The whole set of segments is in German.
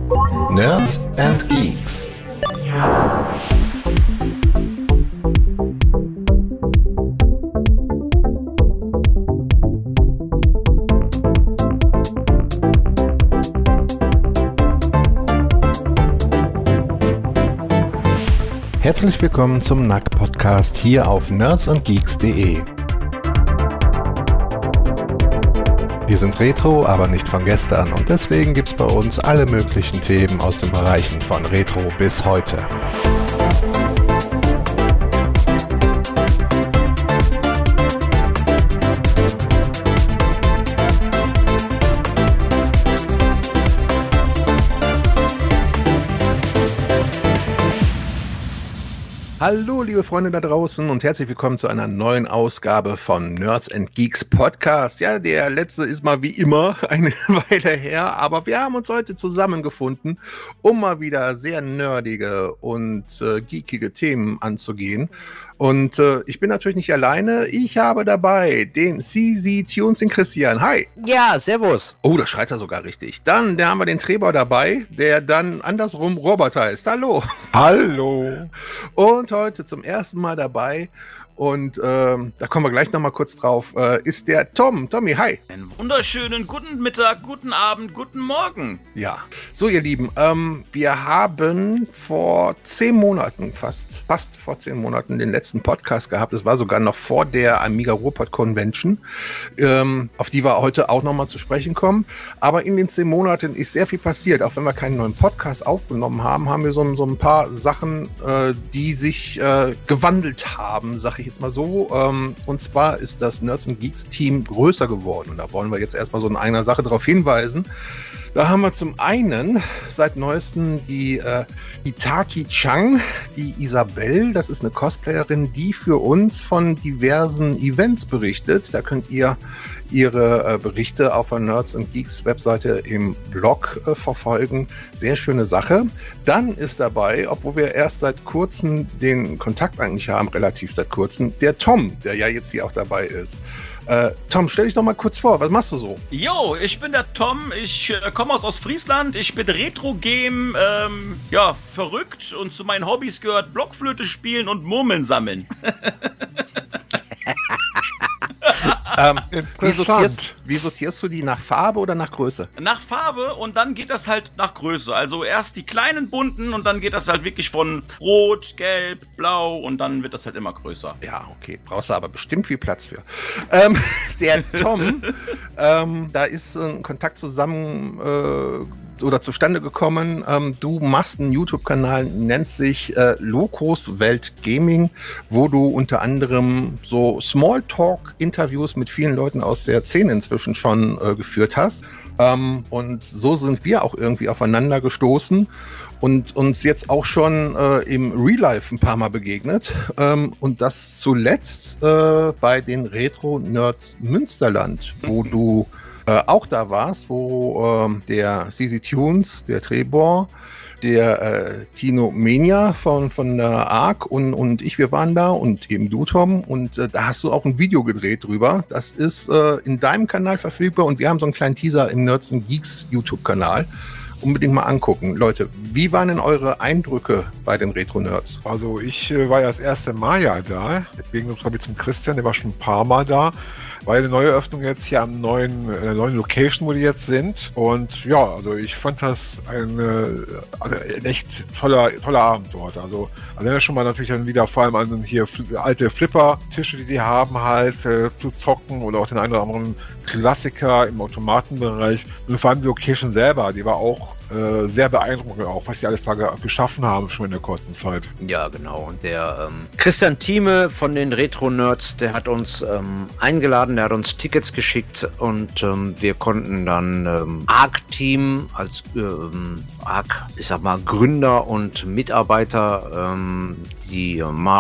Nerds and Geeks. Herzlich willkommen zum NAC-Podcast hier auf nerdsandgeeks.de. Wir sind Retro, aber nicht von gestern und deswegen gibt es bei uns alle möglichen Themen aus den Bereichen von Retro bis heute. Hallo liebe Freunde da draußen und herzlich willkommen zu einer neuen Ausgabe von Nerds and Geeks Podcast. Ja, der letzte ist mal wie immer eine Weile her, aber wir haben uns heute zusammengefunden, um mal wieder sehr nerdige und geekige Themen anzugehen. Und ich bin natürlich nicht alleine, ich habe dabei den CZ Tunes, den Christian. Hi! Ja, servus! Oh, da schreit er sogar richtig. Dann haben wir den Trebor dabei, der dann andersrum Robert heißt. Hallo! Hallo! Und heute zum ersten Mal dabei, und da kommen wir gleich nochmal kurz drauf, ist der Tom. Tommy, hi! Einen wunderschönen guten Mittag, guten Abend, guten Morgen! Ja, so ihr Lieben, wir haben vor 10 Monaten, fast vor 10 Monaten den letzten Podcast gehabt. Es war sogar noch vor der Amiga Ruhrpott Convention, auf die wir heute auch nochmal zu sprechen kommen. Aber in den 10 Monaten ist sehr viel passiert. Auch wenn wir keinen neuen Podcast aufgenommen haben, haben wir so ein paar Sachen, die sich gewandelt haben, sag ich jetzt mal so. Und zwar ist das Nerds and Geeks Team größer geworden. Und da wollen wir jetzt erstmal so in einer Sache darauf hinweisen. Da haben wir zum einen seit neuestem die Itaki Chang, die Isabel. Das ist eine Cosplayerin, die für uns von diversen Events berichtet. Da könnt ihr ihre Berichte auf der Nerds and Geeks Webseite im Blog verfolgen. Sehr schöne Sache. Dann ist dabei, obwohl wir erst seit kurzem den Kontakt eigentlich haben, relativ seit kurzem, der Tom, der ja jetzt hier auch dabei ist. Tom, stell dich doch mal kurz vor, was machst du so? Jo, ich bin der Tom, ich komme aus Ostfriesland, ich bin Retro-Game, verrückt, und zu meinen Hobbys gehört Blockflöte spielen und Murmeln sammeln. Wie sortierst du die, nach Farbe oder nach Größe? Nach Farbe, und dann geht das halt nach Größe. Also erst die kleinen bunten und dann geht das halt wirklich von Rot, Gelb, Blau und dann wird das halt immer größer. Ja, okay, brauchst du aber bestimmt viel Platz für. Der Tom, da ist ein Kontakt zustande gekommen. Du machst einen YouTube-Kanal, nennt sich Lokos Welt Gaming, wo du unter anderem so Smalltalk-Interviews mit vielen Leuten aus der Szene inzwischen schon geführt hast. Und so sind wir auch irgendwie aufeinander gestoßen und uns jetzt auch schon im Real Life ein paar Mal begegnet. Und das zuletzt bei den Retro Nerds Münsterland, wo du auch da warst, wo der CZ Tunes, der Trebor, der Tino Menia von der ARC und ich, wir waren da, und eben du, Tom, und da hast du auch ein Video gedreht drüber. Das ist in deinem Kanal verfügbar und wir haben so einen kleinen Teaser im Nerds and Geeks YouTube-Kanal. Unbedingt mal angucken. Leute, wie waren denn eure Eindrücke bei den Retro-Nerds? Also ich war ja das erste Mal ja da, deswegen habe ich zum Christian, der war schon ein paar Mal da. War eine neue Öffnung jetzt hier am neuen Location, wo die jetzt sind. Und ja, also ich fand das ein echt toller Abend dort. Also alleine schon mal natürlich dann wieder vor allem an hier alte Flipper-Tische, die haben halt zu zocken, oder auch den einen oder anderen Klassiker im Automatenbereich. Und vor allem die Location selber, die war auch sehr beeindruckend, auch was die alles da geschaffen haben, schon in der kurzen Zeit. Ja, genau. Und der Christian Thieme von den Retro-Nerds, der hat uns eingeladen, der hat uns Tickets geschickt und wir konnten dann ARC-Team als ARC, ich sag mal, Gründer und Mitarbeiter, die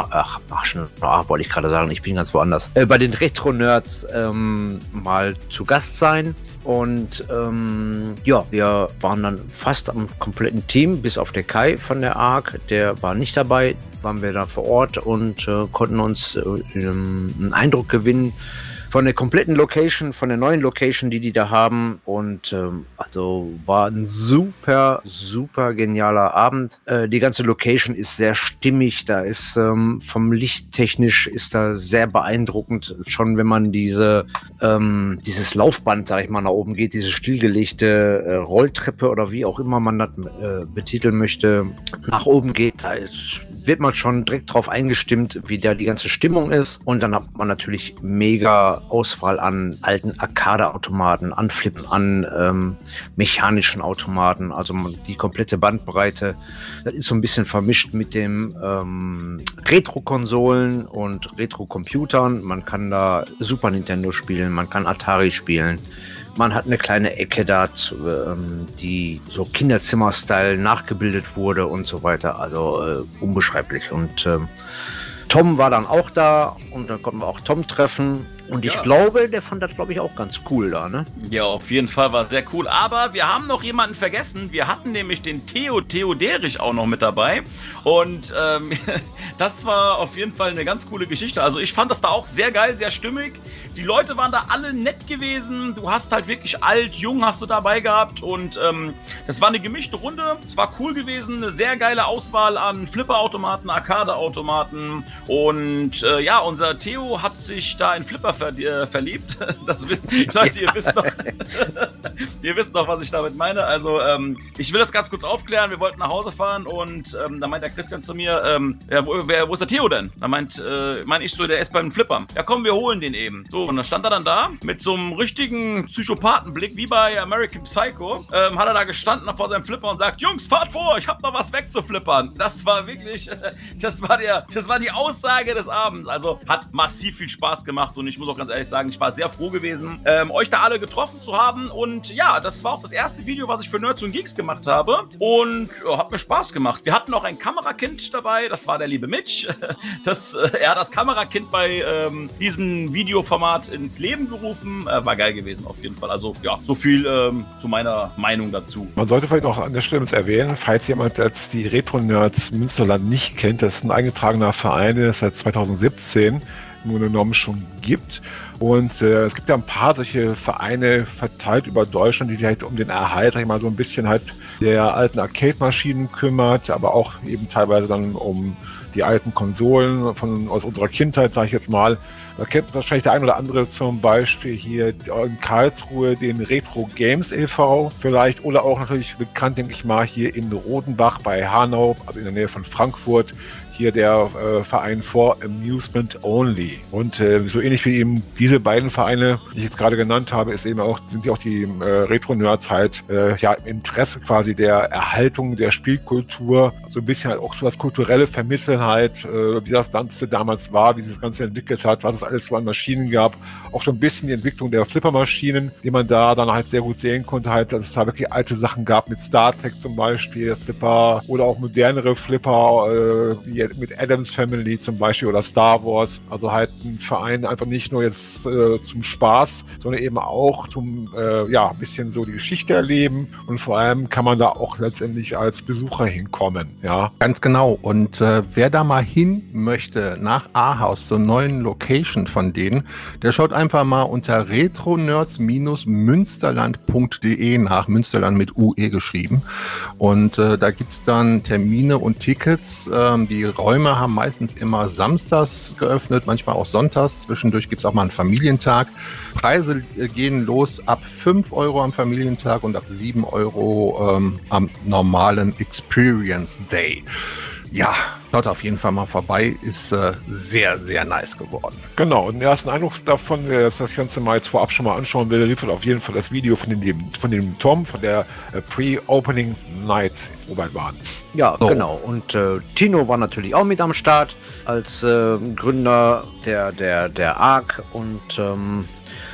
wollte ich gerade sagen, ich bin ganz woanders, bei den Retro-Nerds mal zu Gast sein. Und wir waren dann fast am kompletten Team, bis auf der Kai von der ARC, der war nicht dabei, waren wir da vor Ort und konnten uns einen Eindruck gewinnen von der kompletten Location, von der neuen Location, die da haben. Und also war ein super, super genialer Abend. Die ganze Location ist sehr stimmig. Da ist vom Licht technisch ist da sehr beeindruckend. Schon wenn man dieses Laufband, sag ich mal, nach oben geht, diese stillgelegte Rolltreppe oder wie auch immer man das betiteln möchte, nach oben geht, da wird man schon direkt drauf eingestimmt, wie da die ganze Stimmung ist. Und dann hat man natürlich mega Auswahl an alten Arcade-Automaten, an Flippen, an mechanischen Automaten, also die komplette Bandbreite. Das ist so ein bisschen vermischt mit dem Retro-Konsolen und Retro-Computern. Man kann da Super Nintendo spielen, man kann Atari spielen. Man hat eine kleine Ecke da, die so Kinderzimmer-Style nachgebildet wurde und so weiter. Also unbeschreiblich. Und Tom war dann auch da und dann konnten wir auch Tom treffen. Und ich glaube, der fand das, glaube ich, auch ganz cool da, ne? Ja, auf jeden Fall war sehr cool. Aber wir haben noch jemanden vergessen. Wir hatten nämlich den Theo Derich auch noch mit dabei. Und das war auf jeden Fall eine ganz coole Geschichte. Also ich fand das da auch sehr geil, sehr stimmig. Die Leute waren da alle nett gewesen. Du hast halt wirklich alt, jung hast du dabei gehabt. Und das war eine gemischte Runde. Es war cool gewesen. Eine sehr geile Auswahl an Flipperautomaten, Arcade-Automaten. Und ja, unser Theo hat sich da in Flipper verliebt. Leute, ihr wisst noch, was ich damit meine. Also, ich will das ganz kurz aufklären. Wir wollten nach Hause fahren und da meint der Christian zu mir, ja, wo ist der Theo denn? Da meint ich so, der ist beim Flippern. Ja, komm, wir holen den eben. So, und dann stand er dann da mit so einem richtigen Psychopathenblick, wie bei American Psycho, hat er da gestanden vor seinem Flipper und sagt, Jungs, fahrt vor, ich hab noch was wegzuflippern. Das war wirklich, das war die Aussage des Abends. Also, hat massiv viel Spaß gemacht und ich muss auch ganz ehrlich sagen, ich war sehr froh gewesen, euch da alle getroffen zu haben. Und ja, das war auch das erste Video, was ich für Nerds und Geeks gemacht habe. Und hat mir Spaß gemacht. Wir hatten auch ein Kamerakind dabei, das war der liebe Mitch. Er hat das Kamerakind bei diesem Videoformat ins Leben gerufen. War geil gewesen auf jeden Fall. Also ja, so viel zu meiner Meinung dazu. Man sollte vielleicht auch an der Stelle erwähnen, falls jemand jetzt die Retro-Nerds Münsterland nicht kennt, das ist ein eingetragener Verein, der es seit 2017 im Grunde genommen schon gibt. Und es gibt ja ein paar solche Vereine verteilt über Deutschland, die sich halt um den Erhalt, sag ich mal, so ein bisschen halt der alten Arcade-Maschinen kümmert, aber auch eben teilweise dann um die alten Konsolen aus unserer Kindheit, sage ich jetzt mal. Da kennt wahrscheinlich der ein oder andere zum Beispiel hier in Karlsruhe den Retro Games e.V. vielleicht oder auch natürlich bekannt, denke ich mal, hier in Rodenbach bei Hanau, also in der Nähe von Frankfurt. Hier der Verein for Amusement Only. Und so ähnlich wie eben diese beiden Vereine, die ich jetzt gerade genannt habe, sind ja auch die Retro-Nerds halt im Interesse quasi der Erhaltung der Spielkultur, so ein bisschen halt auch so das kulturelle Vermitteln halt, wie das Ganze damals war, wie sich das Ganze entwickelt hat, was es alles so an Maschinen gab, auch so ein bisschen die Entwicklung der Flippermaschinen, die man da dann halt sehr gut sehen konnte, halt, dass es da wirklich alte Sachen gab mit Star Trek zum Beispiel, Flipper oder auch modernere Flipper, wie mit Addams Family zum Beispiel oder Star Wars. Also halt ein Verein einfach nicht nur jetzt zum Spaß, sondern eben auch zum ein bisschen so die Geschichte erleben und vor allem kann man da auch letztendlich als Besucher hinkommen. Ja, ganz genau. Und wer da mal hin möchte nach Ahaus zur neuen Location von denen, der schaut einfach mal unter retronerds-münsterland.de nach, Münsterland mit UE geschrieben. Und da gibt es dann Termine und Tickets. Die Räume haben meistens immer samstags geöffnet, manchmal auch sonntags. Zwischendurch gibt es auch mal einen Familientag. Preise gehen los ab 5 Euro am Familientag und ab 7 Euro am normalen Experience Day. Ja, schaut auf jeden Fall mal vorbei, ist sehr, sehr nice geworden. Genau, und den ersten Eindruck davon, wer das Ganze mal jetzt vorab schon mal anschauen will, liefert auf jeden Fall das Video von dem Tom, von der Pre-Opening Night Obertbahn. Ja, so. Genau. Und Tino war natürlich auch mit am Start als Gründer der ARC und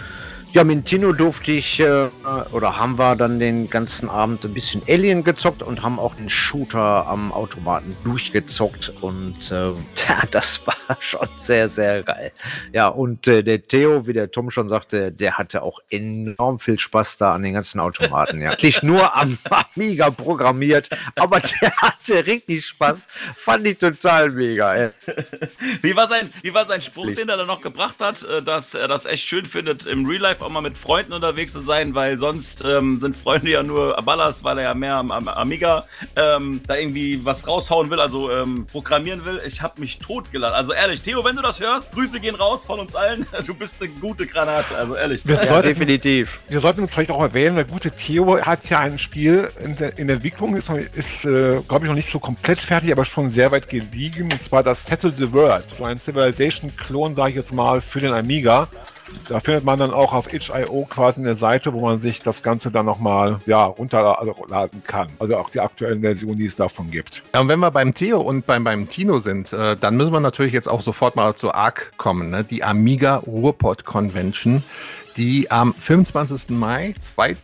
Ja, mit Tino durfte ich, oder haben wir dann den ganzen Abend ein bisschen Alien gezockt und haben auch den Shooter am Automaten durchgezockt und das war schon sehr, sehr geil. Ja, und der Theo, wie der Tom schon sagte, der hatte auch enorm viel Spaß da an den ganzen Automaten. Ja. Nicht nur am Amiga programmiert, aber der hatte richtig Spaß. Fand ich total mega. Ey. Wie war sein Spruch, den er dann noch gebracht hat, dass er das echt schön findet, im Real Life auch mal mit Freunden unterwegs zu sein, weil sonst sind Freunde ja nur Ballast, weil er ja mehr am Amiga da irgendwie was raushauen will, also programmieren will. Ich habe mich totgelacht. Also ehrlich, Theo, wenn du das hörst, Grüße gehen raus von uns allen. Du bist eine gute Granate, also ehrlich. Definitiv. Wir sollten uns vielleicht auch erwähnen, der gute Theo hat ja ein Spiel in der Entwicklung, ist glaube ich, noch nicht so komplett fertig, aber schon sehr weit gediegen, und zwar das Settle the World, so ein Civilization-Klon, sage ich jetzt mal, für den Amiga. Da findet man dann auch auf itch.io quasi eine Seite, wo man sich das Ganze dann nochmal runterladen kann. Also auch die aktuellen Versionen, die es davon gibt. Ja, und wenn wir beim Theo und beim Tino sind, dann müssen wir natürlich jetzt auch sofort mal zur ARC kommen, ne? Die Amiga Ruhrpott Convention, die am 25. Mai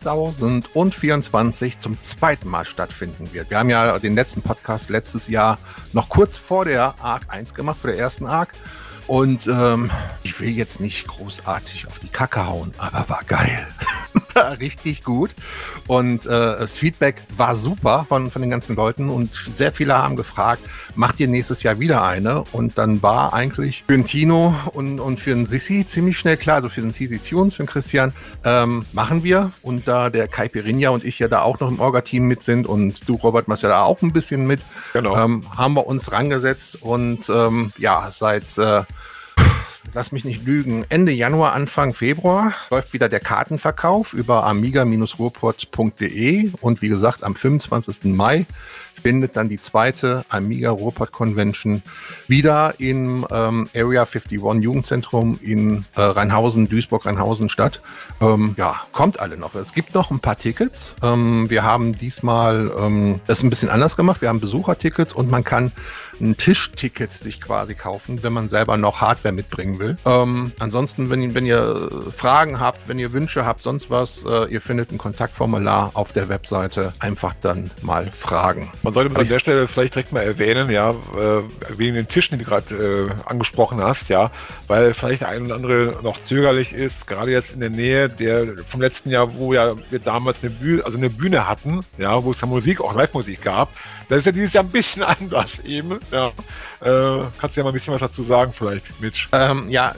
2024 zum zweiten Mal stattfinden wird. Wir haben ja den letzten Podcast letztes Jahr noch kurz vor der ARC 1 gemacht, vor der ersten ARC. Und ich will jetzt nicht großartig auf die Kacke hauen, aber war geil. War richtig gut. Und das Feedback war super von den ganzen Leuten. Und sehr viele haben gefragt, macht ihr nächstes Jahr wieder eine? Und dann war eigentlich für den Tino und für den Sissi ziemlich schnell klar, also für den Sissi Tunes, für den Christian, machen wir. Und da der Kai Pirinha und ich ja da auch noch im Orga-Team mit sind und du, Robert, machst ja da auch ein bisschen mit, genau. Haben wir uns rangesetzt und seit lass mich nicht lügen, Ende Januar, Anfang Februar läuft wieder der Kartenverkauf über amiga-ruhrpott.de und wie gesagt, am 25. Mai findet dann die zweite Amiga Ruhrpott Convention wieder im Area 51 Jugendzentrum in Rheinhausen, Duisburg-Rheinhausen statt. Kommt alle noch. Es gibt noch ein paar Tickets. Wir haben diesmal das ein bisschen anders gemacht. Wir haben Besuchertickets und man kann ein Tischticket sich quasi kaufen, wenn man selber noch Hardware mitbringen will. Ansonsten, wenn ihr Fragen habt, wenn ihr Wünsche habt, sonst was, ihr findet ein Kontaktformular auf der Webseite. Einfach dann mal fragen. Man sollte an der Stelle vielleicht direkt mal erwähnen, ja, wegen den Tischen, die du gerade angesprochen hast, ja, weil vielleicht der ein oder andere noch zögerlich ist, gerade jetzt in der Nähe vom letzten Jahr, wo ja wir damals eine Bühne hatten, ja, wo es ja Musik, auch Live-Musik gab. Das ist ja dieses Jahr ein bisschen anders eben. Ja. Kannst du ja mal ein bisschen was dazu sagen, vielleicht, Mitch? Wir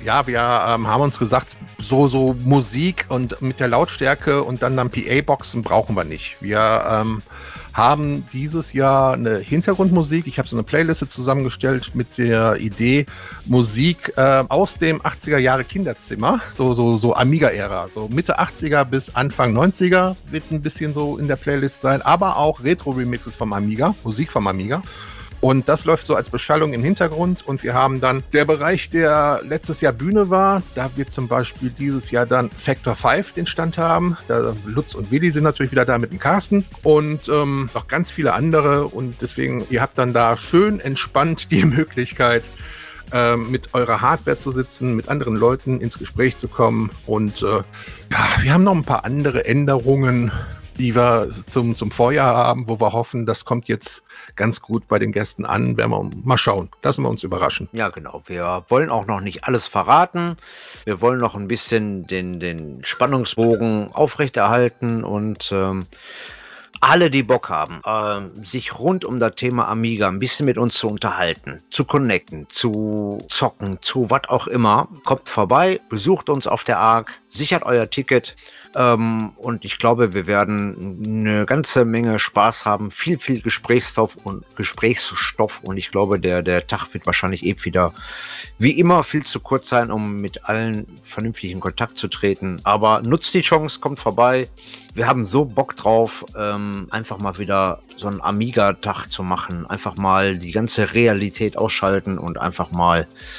haben uns gesagt, so Musik und mit der Lautstärke und dann PA-Boxen brauchen wir nicht. Wir haben dieses Jahr eine Hintergrundmusik. Ich habe so eine Playliste zusammengestellt mit der Idee, Musik aus dem 80er Jahre Kinderzimmer, so Amiga-Ära, so Mitte 80er bis Anfang 90er wird ein bisschen so in der Playlist sein, aber auch Retro-Remixes vom Amiga, Musik vom Amiga. Und das läuft so als Beschallung im Hintergrund. Und wir haben dann der Bereich, der letztes Jahr Bühne war. Da wird zum Beispiel dieses Jahr dann Factor 5 den Stand haben. Da Lutz und Willi sind natürlich wieder da mit dem Carsten. Und noch ganz viele andere. Und deswegen, ihr habt dann da schön entspannt die Möglichkeit, mit eurer Hardware zu sitzen, mit anderen Leuten ins Gespräch zu kommen. Und wir haben noch ein paar andere Änderungen, die wir zum Vorjahr haben, wo wir hoffen, das kommt jetzt ganz gut bei den Gästen an. Werden wir mal schauen. Lassen wir uns überraschen. Ja, genau. Wir wollen auch noch nicht alles verraten. Wir wollen noch ein bisschen den Spannungsbogen aufrechterhalten und alle, die Bock haben, sich rund um das Thema Amiga ein bisschen mit uns zu unterhalten, zu connecten, zu zocken, zu was auch immer, kommt vorbei, besucht uns auf der ARC, sichert euer Ticket. Und ich glaube, wir werden eine ganze Menge Spaß haben, viel Gesprächsstoff und ich glaube, der Tag wird wahrscheinlich wieder wie immer viel zu kurz sein, um mit allen vernünftig in Kontakt zu treten. Aber nutzt die Chance, kommt vorbei. Wir haben so Bock drauf, einfach mal wieder so einen Amiga-Tag zu machen, einfach mal die ganze Realität ausschalten und einfach mal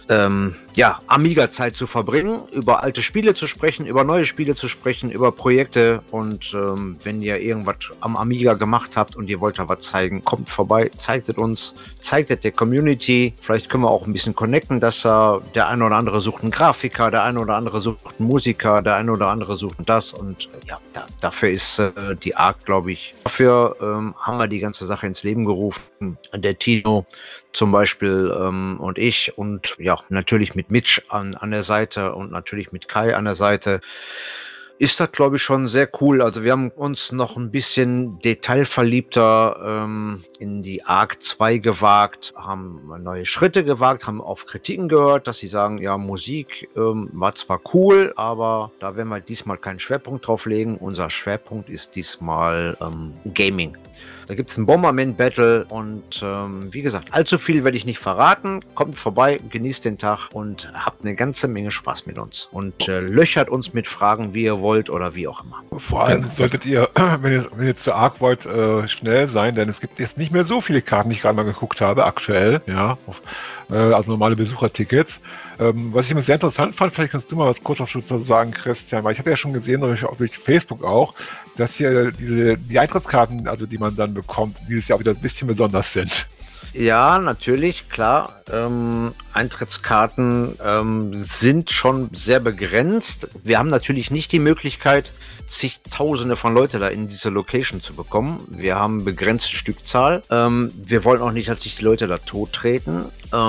Amiga-Zeit zu verbringen, über alte Spiele zu sprechen, über neue Spiele zu sprechen, über Projekte und wenn ihr irgendwas am Amiga gemacht habt und ihr wollt da was zeigen, kommt vorbei, zeigt es uns, zeigt es der Community. Vielleicht können wir auch ein bisschen connecten, dass der eine oder andere sucht einen Grafiker, der eine oder andere sucht einen Musiker, der eine oder andere sucht das und dafür ist die ARC, glaube ich, dafür haben wir die ganze Sache ins Leben gerufen. Der Tino zum Beispiel und ich und natürlich mit Mitch an der Seite und natürlich mit Kai an der Seite. Ist das, glaube ich, schon sehr cool. Also wir haben uns noch ein bisschen detailverliebter in die ARC 2 gewagt, haben neue Schritte gewagt, haben auf Kritiken gehört, dass sie sagen, ja, Musik war zwar cool, aber da werden wir diesmal keinen Schwerpunkt drauf legen. Unser Schwerpunkt ist diesmal Gaming. Da gibt es ein Bomberman-Battle und wie gesagt, allzu viel werde ich nicht verraten. Kommt vorbei, genießt den Tag und habt eine ganze Menge Spaß mit uns. Und löchert uns mit Fragen, wie ihr wollt oder wie auch immer. Vor allem solltet ihr, wenn ihr zur ARC wollt, schnell sein, denn es gibt jetzt nicht mehr so viele Karten, die ich gerade mal geguckt habe, aktuell. Ja, also normale Besuchertickets. Was ich immer sehr interessant fand, vielleicht kannst du mal was kurz dazu sagen, Christian, weil ich hatte ja schon gesehen, durch Facebook auch, dass hier die Eintrittskarten, also die man dann bekommt, dieses Jahr wieder ein bisschen besonders sind. Ja, natürlich, klar. Eintrittskarten sind schon sehr begrenzt. Wir haben natürlich nicht die Möglichkeit, zigtausende von Leuten da in diese Location zu bekommen. Wir haben begrenzte Stückzahl. Wir wollen auch nicht, dass sich die Leute da tot treten.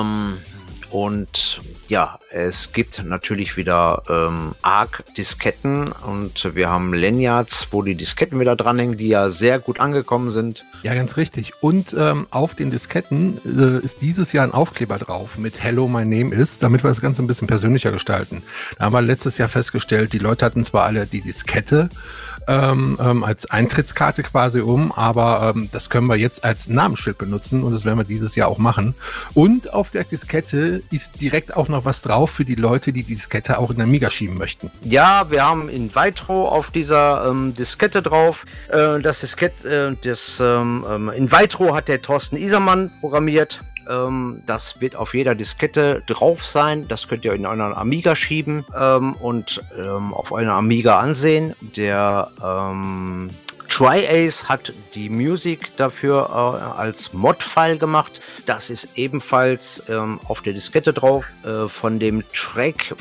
Und ja, es gibt natürlich wieder ARC-Disketten und wir haben Lanyards, wo die Disketten wieder dranhängen, die ja sehr gut angekommen sind. Ja, ganz richtig. Und auf den Disketten ist dieses Jahr ein Aufkleber drauf mit Hello, my name is, damit wir das Ganze ein bisschen persönlicher gestalten. Da haben wir letztes Jahr festgestellt, die Leute hatten zwar alle die Diskette als Eintrittskarte quasi aber das können wir jetzt als Namensschild benutzen und das werden wir dieses Jahr auch machen. Und auf der Diskette ist direkt auch noch was drauf für die Leute, die Diskette auch in der Amiga schieben möchten. Ja, wir haben in Vitro auf dieser Diskette drauf. Das Diskette, in Vitro hat der Thorsten Isermann programmiert. Das wird auf jeder Diskette drauf sein. Das könnt ihr in euren Amiga schieben und auf einer Amiga ansehen. Der Tri-Ace hat die Musik dafür als Mod-File gemacht. Das ist ebenfalls auf der Diskette drauf. Von dem Track,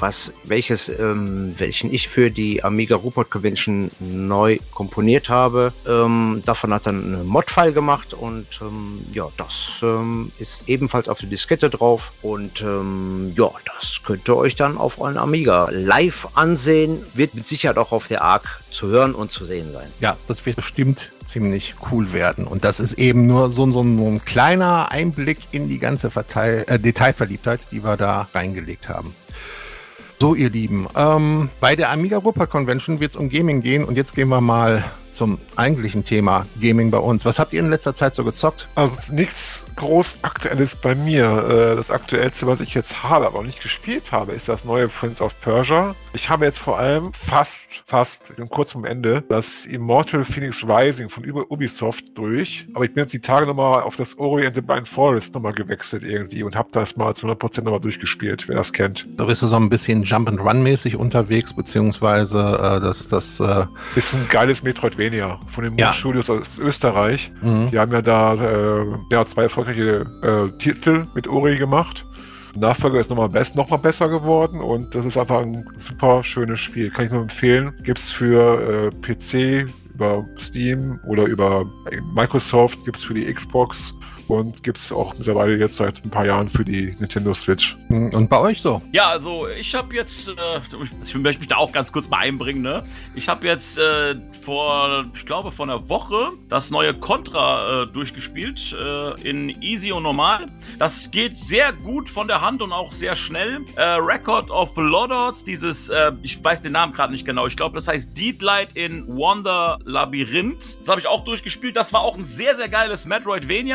welchen ich für die Amiga Rupert Convention neu komponiert habe. Davon hat er eine Mod-File gemacht und das ist ebenfalls auf der Diskette drauf. Und das könnt ihr euch dann auf euren Amiga live ansehen. Wird mit Sicherheit auch auf der ARC zu hören und zu sehen sein. Ja, das wird bestimmt ziemlich cool werden. Und das ist eben nur so ein kleiner Einblick in die ganze Detailverliebtheit, die wir da reingelegt haben. So, ihr Lieben, bei der Amiga Rupert Convention wird es um Gaming gehen und jetzt gehen wir mal zum eigentlichen Thema Gaming bei uns. Was habt ihr in letzter Zeit so gezockt? Also nichts groß Aktuelles bei mir. Das Aktuellste, was ich jetzt habe, aber noch nicht gespielt habe, ist das neue Prince of Persia. Ich habe jetzt vor allem fast, ich bin kurz am Ende, das Immortal Phoenix Rising von Ubisoft durch. Aber ich bin jetzt die Tage nochmal auf das Ori and the Blind Forest nochmal gewechselt irgendwie und habe das mal zu 100% nochmal durchgespielt, wer das kennt. Da bist du so ein bisschen Jump-and-Run-mäßig unterwegs, beziehungsweise das ist ein geiles Metroidvania von den Moon Studios aus Österreich. Mhm. Die haben ja da 2 erfolgreiche Titel mit Ori gemacht. Nachfolger ist nochmal besser geworden und das ist einfach ein super schönes Spiel. Kann ich nur empfehlen. Gibt es für PC, über Steam oder über Microsoft, gibt es für die Xbox und gibt es auch mittlerweile jetzt seit ein paar Jahren für die Nintendo Switch. Und bei euch so? Ja, also ich habe jetzt, ich möchte mich da auch ganz kurz mal einbringen, ne? Ich habe jetzt vor einer Woche das neue Contra durchgespielt in Easy und Normal. Das geht sehr gut von der Hand und auch sehr schnell. Record of Lords, dieses, ich weiß den Namen gerade nicht genau, ich glaube, das heißt Deedlight in Wonder Labyrinth. Das habe ich auch durchgespielt. Das war auch ein sehr, sehr geiles Metroidvania. Und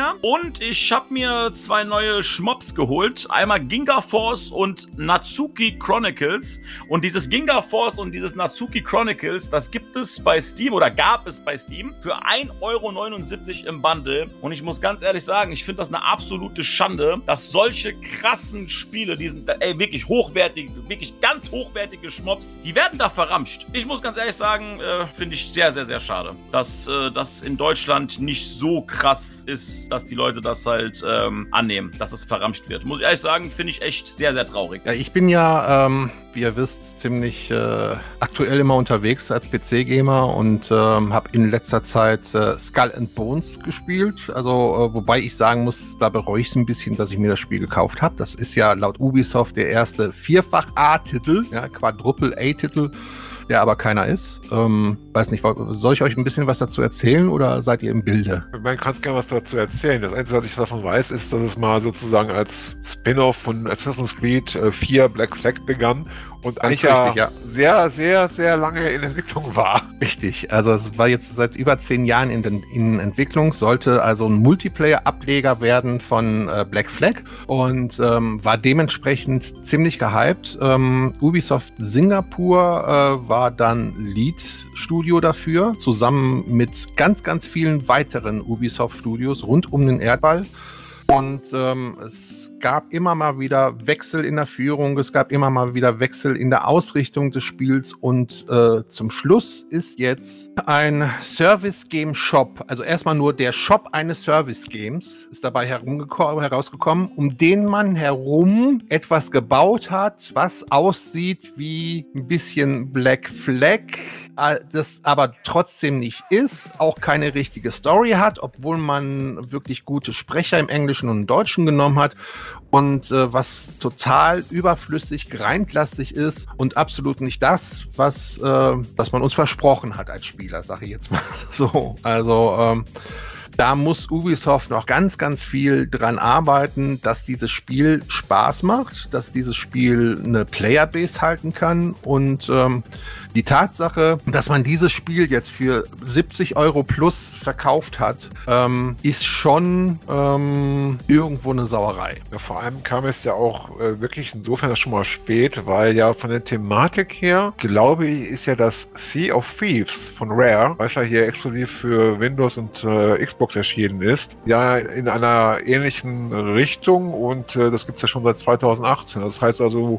Und ich habe mir 2 neue Schmops geholt. Einmal Ginga Force und Natsuki Chronicles. Und dieses Ginga Force und dieses Natsuki Chronicles, das gibt es bei Steam oder gab es bei Steam für 1,79 € im Bundle. Und ich muss ganz ehrlich sagen, ich finde das eine absolute Schande, dass solche krassen Spiele, die sind wirklich hochwertige, wirklich ganz hochwertige Schmops, die werden da verramscht. Ich muss ganz ehrlich sagen, finde ich sehr, sehr, sehr schade, dass das in Deutschland nicht so krass ist, dass die Leute das halt annehmen, dass es verramscht wird. Muss ich ehrlich sagen, finde ich echt sehr, sehr traurig. Ja, ich bin ja, wie ihr wisst, ziemlich aktuell immer unterwegs als PC-Gamer und habe in letzter Zeit Skull and Bones gespielt. Also, wobei ich sagen muss, da bereue ich es ein bisschen, dass ich mir das Spiel gekauft habe. Das ist ja laut Ubisoft der erste Vierfach-A-Titel, ja, Quadruple-A-Titel, der aber keiner ist. Weiß nicht, soll ich euch ein bisschen was dazu erzählen oder seid ihr im Bilde? Man kann gerne was dazu erzählen. Das Einzige, was ich davon weiß, ist, dass es mal sozusagen als Spin-off von Assassin's Creed 4 Black Flag begann und eigentlich richtig, ja sehr, sehr, sehr lange in Entwicklung war. Richtig, also es war jetzt seit über 10 Jahren in Entwicklung, sollte also ein Multiplayer-Ableger werden von Black Flag und war dementsprechend ziemlich gehypt. Ubisoft Singapur war dann Lead-Studio dafür, zusammen mit ganz, ganz vielen weiteren Ubisoft-Studios rund um den Erdball. Und es gab immer mal wieder Wechsel in der Führung, es gab immer mal wieder Wechsel in der Ausrichtung des Spiels und zum Schluss ist jetzt ein Service-Game-Shop, also erstmal nur der Shop eines Service-Games, ist dabei herausgekommen, um den man herum etwas gebaut hat, was aussieht wie ein bisschen Black Flag, das aber trotzdem nicht ist, auch keine richtige Story hat, obwohl man wirklich gute Sprecher im Englischen und im Deutschen genommen hat und was total überflüssig, grindlastig ist und absolut nicht das, was man uns versprochen hat als Spieler, sage ich jetzt mal so. Also da muss Ubisoft noch ganz, ganz viel dran arbeiten, dass dieses Spiel Spaß macht, dass dieses Spiel eine Playerbase halten kann und die Tatsache, dass man dieses Spiel jetzt für 70 € plus verkauft hat, ist schon irgendwo eine Sauerei. Ja, vor allem kam es ja auch wirklich insofern schon mal spät, weil ja von der Thematik her, glaube ich, ist ja das Sea of Thieves von Rare, was ja hier exklusiv für Windows und Xbox erschienen ist, ja in einer ähnlichen Richtung und das gibt es ja schon seit 2018. Das heißt also,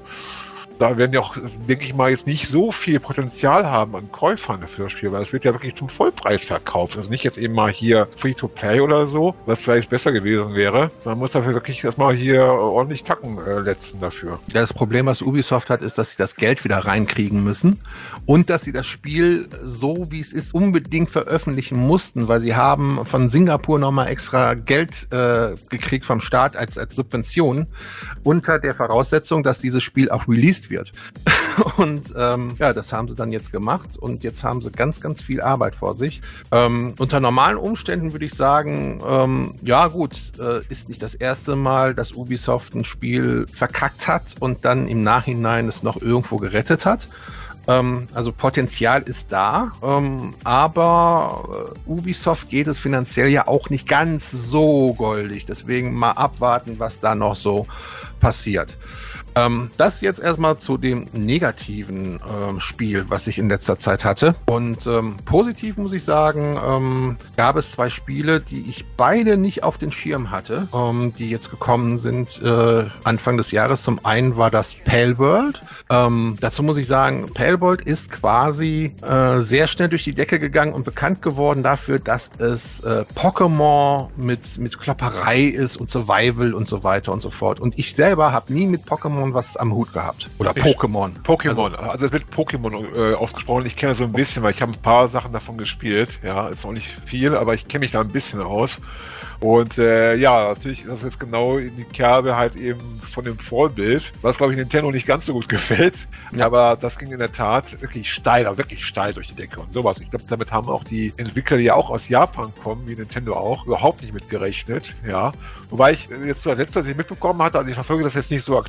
da werden ja auch, denke ich mal, jetzt nicht so viel Potenzial haben an Käufern für das Spiel, weil es wird ja wirklich zum Vollpreis verkauft. Also nicht jetzt eben mal hier Free-to-Play oder so, was vielleicht besser gewesen wäre, sondern muss dafür wirklich erstmal hier ordentlich Tacken letzen dafür. Ja, das Problem, was Ubisoft hat, ist, dass sie das Geld wieder reinkriegen müssen und dass sie das Spiel so, wie es ist, unbedingt veröffentlichen mussten, weil sie haben von Singapur nochmal extra Geld gekriegt vom Staat als Subvention unter der Voraussetzung, dass dieses Spiel auch released wird. Und ja, das haben sie dann jetzt gemacht und jetzt haben sie ganz, ganz viel Arbeit vor sich. Unter normalen Umständen würde ich sagen, ja gut, ist nicht das erste Mal, dass Ubisoft ein Spiel verkackt hat und dann im Nachhinein es noch irgendwo gerettet hat. Also Potenzial ist da, aber Ubisoft geht es finanziell ja auch nicht ganz so goldig. Deswegen mal abwarten, was da noch so passiert. Das jetzt erstmal zu dem negativen Spiel, was ich in letzter Zeit hatte. Und positiv muss ich sagen, gab es 2 Spiele, die ich beide nicht auf den Schirm hatte, die jetzt gekommen sind Anfang des Jahres. Zum einen war das Palworld. Dazu muss ich sagen, Palworld ist quasi sehr schnell durch die Decke gegangen und bekannt geworden dafür, dass es Pokémon mit Klopperei ist und Survival und so weiter und so fort. Und ich selber habe nie mit Pokémon was am Hut gehabt. Oder Pokémon. Pokémon. Also es wird Pokémon ausgesprochen. Ich kenne so ein bisschen, weil ich habe ein paar Sachen davon gespielt. Ja, ist auch nicht viel, aber ich kenne mich da ein bisschen aus. Und ja, natürlich ist das jetzt genau in die Kerbe halt eben von dem Vorbild, was glaube ich Nintendo nicht ganz so gut gefällt. Ja. Aber das ging in der Tat wirklich steil durch die Decke und sowas. Ich glaube, damit haben auch die Entwickler, die ja auch aus Japan kommen, wie Nintendo auch, überhaupt nicht mit gerechnet. Ja. Wobei ich jetzt zuletzt, als ich mitbekommen hatte, also ich verfolge das jetzt nicht so aktiv, aber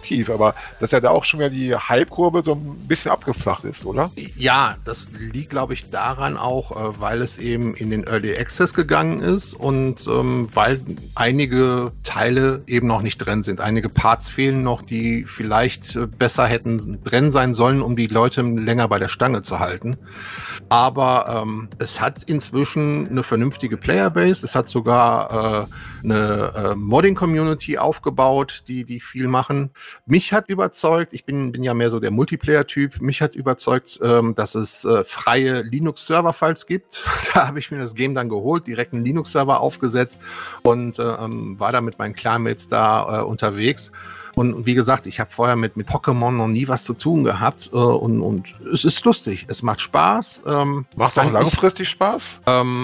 aber dass ja da auch schon wieder die Hype-Kurve so ein bisschen abgeflacht ist, oder? Ja, das liegt, glaube ich, daran auch, weil es eben in den Early Access gegangen ist und weil einige Teile eben noch nicht drin sind. Einige Parts fehlen noch, die vielleicht besser hätten drin sein sollen, um die Leute länger bei der Stange zu halten. Aber es hat inzwischen eine vernünftige Playerbase. Es hat sogar eine Modding-Community aufgebaut, die viel machen. Mich hat überzeugt, ich bin ja mehr so der Multiplayer-Typ, mich hat überzeugt, dass es freie Linux-Server-Files gibt. Da habe ich mir das Game dann geholt, direkt einen Linux-Server aufgesetzt und war da mit meinen Clanmates da unterwegs. Und wie gesagt, ich habe vorher mit Pokémon noch nie was zu tun gehabt und es ist lustig, es macht Spaß. Macht auch langfristig Spaß?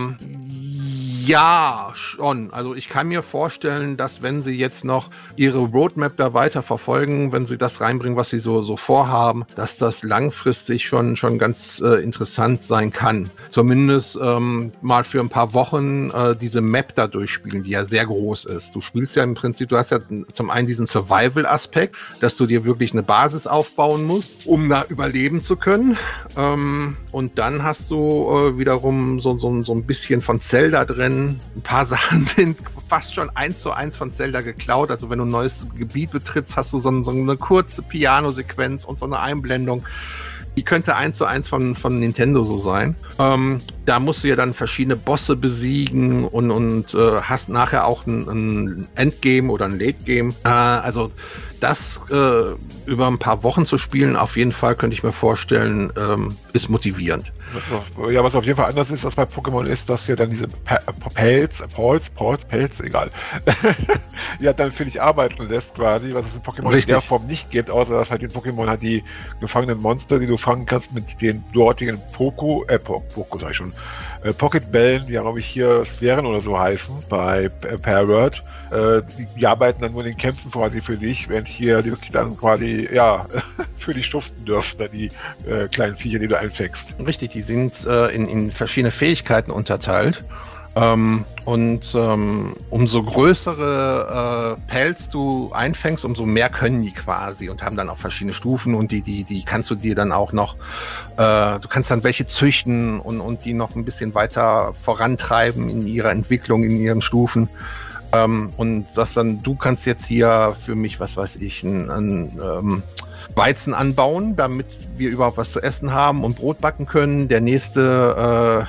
Ja, schon. Also ich kann mir vorstellen, dass wenn sie jetzt noch ihre Roadmap da weiter verfolgen, wenn sie das reinbringen, was sie so vorhaben, dass das langfristig schon ganz interessant sein kann. Zumindest mal für ein paar Wochen diese Map da durchspielen, die ja sehr groß ist. Du spielst ja im Prinzip, du hast ja zum einen diesen Survival-Aspekt, dass du dir wirklich eine Basis aufbauen musst, um da überleben zu können. Und dann hast du wiederum so ein bisschen von Zelda drin. Ein paar Sachen sind fast schon 1:1 von Zelda geklaut. Also wenn du ein neues Gebiet betrittst, hast du so eine kurze Piano-Sequenz und so eine Einblendung. Die könnte 1:1 von Nintendo so sein. Da musst du ja dann verschiedene Bosse besiegen und hast nachher auch ein Endgame oder ein Late-Game. Also das über ein paar Wochen zu spielen, auf jeden Fall könnte ich mir vorstellen, ist motivierend. Was auf jeden Fall anders ist als bei Pokémon ist, dass wir dann diese Pelz, egal, ja dann für dich arbeiten lässt quasi, was es in Pokémon in der Form nicht gibt, außer dass halt in Pokémon halt die gefangenen Monster, die du fangen kannst mit den dortigen Pocket-Bällen, die ja glaube ich hier Sphären oder so heißen, bei Parrot, die arbeiten dann nur in den Kämpfen quasi für dich, während hier die wirklich dann quasi, ja, für dich schuften dürfen, dann die kleinen Viecher, die du einfängst. Richtig, die sind in verschiedene Fähigkeiten unterteilt. Umso größere Pelz du einfängst, umso mehr können die quasi und haben dann auch verschiedene Stufen und die kannst du dir dann auch noch, du kannst dann welche züchten und die noch ein bisschen weiter vorantreiben in ihrer Entwicklung, in ihren Stufen. Und sagst dann, du kannst jetzt hier für mich, was weiß ich, ein Weizen anbauen, damit wir überhaupt was zu essen haben und Brot backen können. Der nächste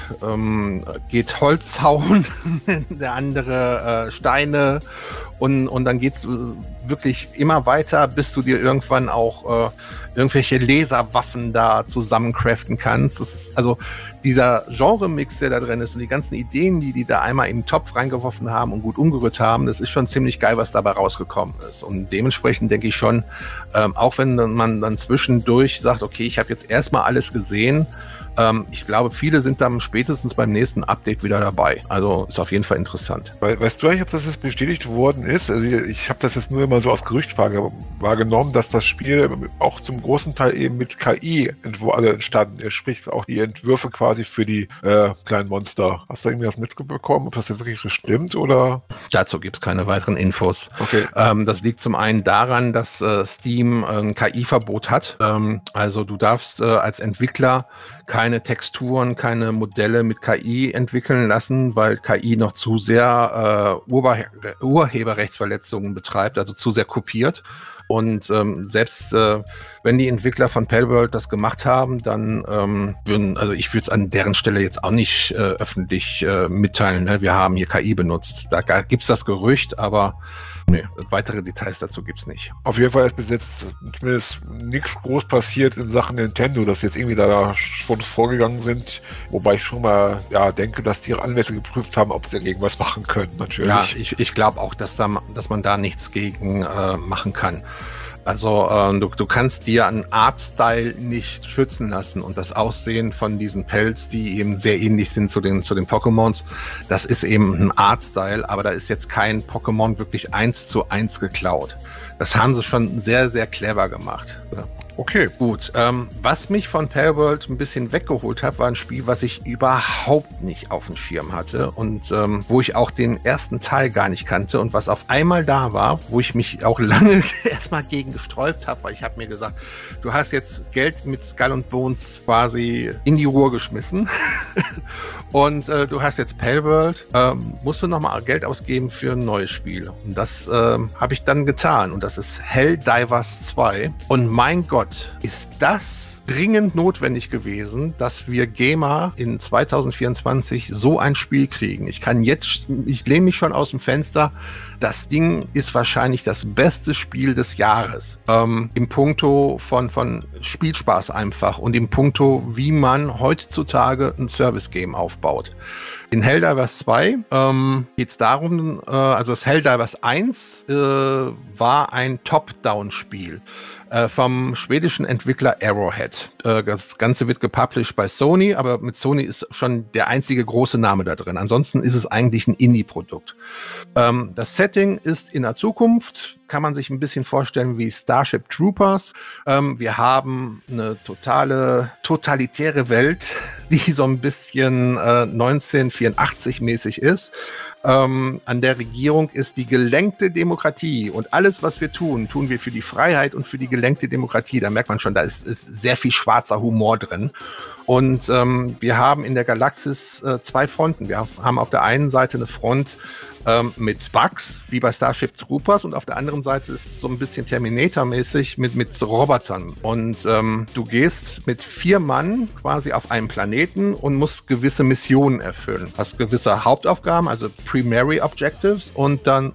geht Holz hauen, der andere Steine und dann geht's wirklich immer weiter, bis du dir irgendwann auch irgendwelche Laserwaffen da zusammencraften kannst. Das ist also dieser Genre-Mix, der da drin ist und die ganzen Ideen, die da einmal im Topf reingeworfen haben und gut umgerührt haben, das ist schon ziemlich geil, was dabei rausgekommen ist. Und dementsprechend denke ich schon, auch wenn man dann zwischendurch sagt, okay, ich habe jetzt erstmal alles gesehen, ich glaube, viele sind dann spätestens beim nächsten Update wieder dabei. Also ist auf jeden Fall interessant. Weißt du eigentlich, ob das jetzt bestätigt worden ist? Also ich habe das jetzt nur immer so als Gerücht wahrgenommen, dass das Spiel auch zum großen Teil eben mit KI entstanden ist. Sprich auch die Entwürfe quasi für die kleinen Monster. Hast du irgendwie was mitbekommen, ob das jetzt wirklich so stimmt oder? Dazu gibt es keine weiteren Infos. Okay. Das liegt zum einen daran, dass Steam ein KI-Verbot hat. Also du darfst als Entwickler keine Texturen, keine Modelle mit KI entwickeln lassen, weil KI noch zu sehr Urheberrechtsverletzungen betreibt, also zu sehr kopiert. Und selbst wenn die Entwickler von Palworld das gemacht haben, dann ich würde es an deren Stelle jetzt auch nicht öffentlich mitteilen, ne? Wir haben hier KI benutzt. Da gibt es das Gerücht, aber nee, weitere Details dazu gibt es nicht. Auf jeden Fall ist bis jetzt zumindest nichts groß passiert in Sachen Nintendo, dass jetzt irgendwie da schon vorgegangen sind, wobei ich schon mal denke, dass die ihre Anwälte geprüft haben, ob sie dagegen was machen können, natürlich. Ja, ich glaube auch, dass man da nichts gegen machen kann. Also du kannst dir einen Artstyle nicht schützen lassen und das Aussehen von diesen Pelz, die eben sehr ähnlich sind zu den Pokémons, das ist eben ein Artstyle, aber da ist jetzt kein Pokémon wirklich 1:1 geklaut. Das haben sie schon sehr, sehr clever gemacht. Ja. Okay. Gut, was mich von Palworld ein bisschen weggeholt hat, war ein Spiel, was ich überhaupt nicht auf dem Schirm hatte und wo ich auch den ersten Teil gar nicht kannte und was auf einmal da war, wo ich mich auch lange erstmal gegen gesträubt habe, weil ich habe mir gesagt, du hast jetzt Geld mit Skull and Bones quasi in die Ruhr geschmissen und du hast jetzt Palworld, musst du nochmal Geld ausgeben für ein neues Spiel. Und das habe ich dann getan und das ist Helldivers 2 und mein Gott, ist das dringend notwendig gewesen, dass wir Gamer in 2024 so ein Spiel kriegen. Ich lehne mich schon aus dem Fenster. Das Ding ist wahrscheinlich das beste Spiel des Jahres. Im Puncto von Spielspaß einfach und im Puncto, wie man heutzutage ein Service-Game aufbaut. In Helldivers 2 geht es darum, also das Helldivers 1 war ein Top-Down-Spiel vom schwedischen Entwickler Arrowhead. Das Ganze wird gepublished bei Sony, aber mit Sony ist schon der einzige große Name da drin. Ansonsten ist es eigentlich ein Indie-Produkt. Das Setting ist in der Zukunft, kann man sich ein bisschen vorstellen wie Starship Troopers. Wir haben eine totalitäre Welt, die so ein bisschen 1984-mäßig ist. An der Regierung ist die gelenkte Demokratie und alles, was wir tun, tun wir für die Freiheit und für die gelenkte Demokratie. Da merkt man schon, da ist sehr viel schwarzer Humor drin. Und wir haben in der Galaxis zwei Fronten. Wir haben auf der einen Seite eine Front mit Bugs, wie bei Starship Troopers, und auf der anderen Seite ist es so ein bisschen Terminator-mäßig mit Robotern. Und du gehst mit 4 Mann quasi auf einen Planeten und musst gewisse Missionen erfüllen. Hast gewisse Hauptaufgaben, also Primary Objectives und dann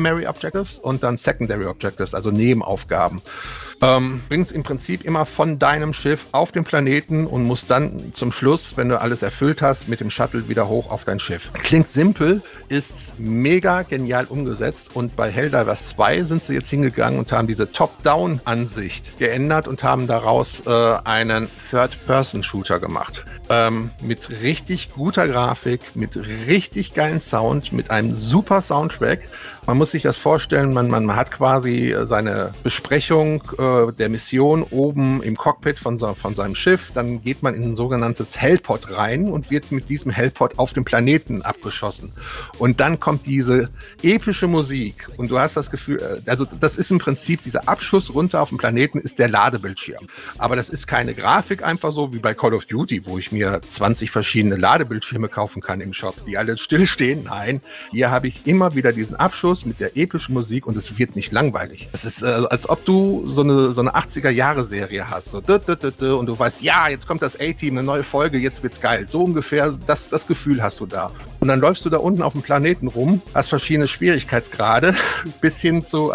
Secondary Objectives, also Nebenaufgaben. Bringst im Prinzip immer von deinem Schiff auf den Planeten und musst dann zum Schluss, wenn du alles erfüllt hast, mit dem Shuttle wieder hoch auf dein Schiff. Klingt simpel, ist mega genial umgesetzt und bei Helldivers 2 sind sie jetzt hingegangen und haben diese Top-Down-Ansicht geändert und haben daraus einen Third-Person-Shooter gemacht. Mit richtig guter Grafik, mit richtig geilen Sound, mit einem super Soundtrack. Man muss sich das vorstellen, man hat quasi seine Besprechung der Mission oben im Cockpit von seinem Schiff. Dann geht man in ein sogenanntes Hellpod rein und wird mit diesem Hellpod auf den Planeten abgeschossen. Und dann kommt diese epische Musik und du hast das Gefühl, also das ist im Prinzip dieser Abschuss runter auf den Planeten ist der Ladebildschirm. Aber das ist keine Grafik einfach so wie bei Call of Duty, wo ich mir 20 verschiedene Ladebildschirme kaufen kann im Shop, die alle stillstehen. Nein, hier habe ich immer wieder diesen Abschuss mit der epischen Musik und es wird nicht langweilig. Es ist, als ob du so eine 80er-Jahre-Serie hast. So, und du weißt, ja, jetzt kommt das A-Team, eine neue Folge, jetzt wird's geil. So ungefähr, das Gefühl hast du da. Und dann läufst du da unten auf dem Planeten rum, hast verschiedene Schwierigkeitsgrade, bis hin zu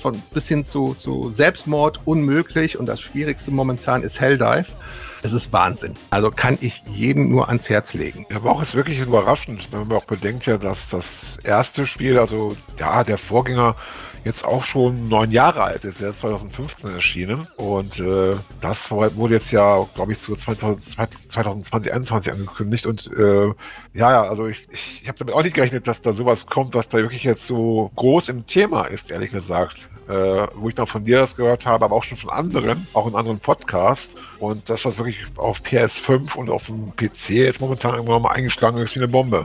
Selbstmord unmöglich und das Schwierigste momentan ist Helldive. Es ist Wahnsinn. Also kann ich jedem nur ans Herz legen. Ja, aber auch jetzt wirklich überraschend, wenn man auch bedenkt ja, dass das erste Spiel, also ja, der Vorgänger jetzt auch schon 9 Jahre alt ist, er ist 2015 erschienen und das wurde jetzt ja, glaube ich, zu 2020 angekündigt und also ich habe damit auch nicht gerechnet, dass da sowas kommt, was da wirklich jetzt so groß im Thema ist, ehrlich gesagt. Wo ich dann von dir das gehört habe, aber auch schon von anderen, auch in anderen Podcasts. Und dass das wirklich auf PS5 und auf dem PC jetzt momentan irgendwann mal eingeschlagen ist wie eine Bombe.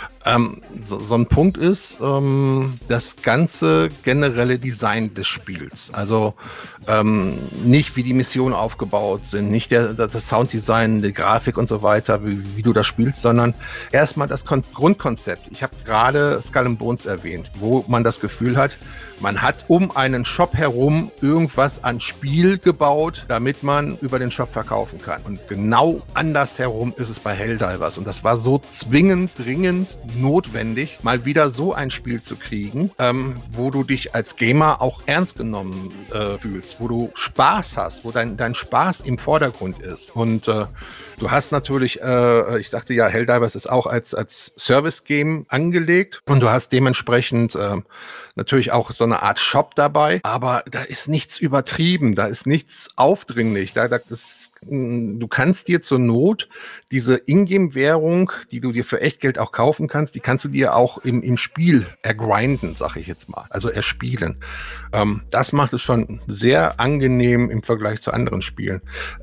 So ein Punkt ist das ganze generelle Design des Spiels. Also nicht wie die Missionen aufgebaut sind, nicht das Sounddesign, die Grafik und so weiter, wie du das spielst, sondern erstmal das Grundkonzept. Ich habe gerade Skull and Bones erwähnt, wo man das Gefühl hat, man hat um einen Shop herum irgendwas an Spiel gebaut, damit man über den Shop verkaufen kann. Und genau andersherum ist es bei Helldivers. Und das war so zwingend, dringend notwendig, mal wieder so ein Spiel zu kriegen, wo du dich als Gamer auch ernst genommen fühlst, wo du Spaß hast, wo dein Spaß im Vordergrund ist. Und du hast natürlich, ich sagte ja, Helldivers ist auch als Service-Game angelegt und du hast dementsprechend natürlich auch so eine Art Shop dabei, aber da ist nichts übertrieben, da ist nichts aufdringlich, du kannst dir zur Not diese Ingame-Währung, die du dir für Echtgeld auch kaufen kannst, kannst, die kannst du dir auch im Spiel ergrinden, sag ich jetzt mal. Also erspielen. Das macht es schon sehr angenehm im Vergleich zu anderen Spielen.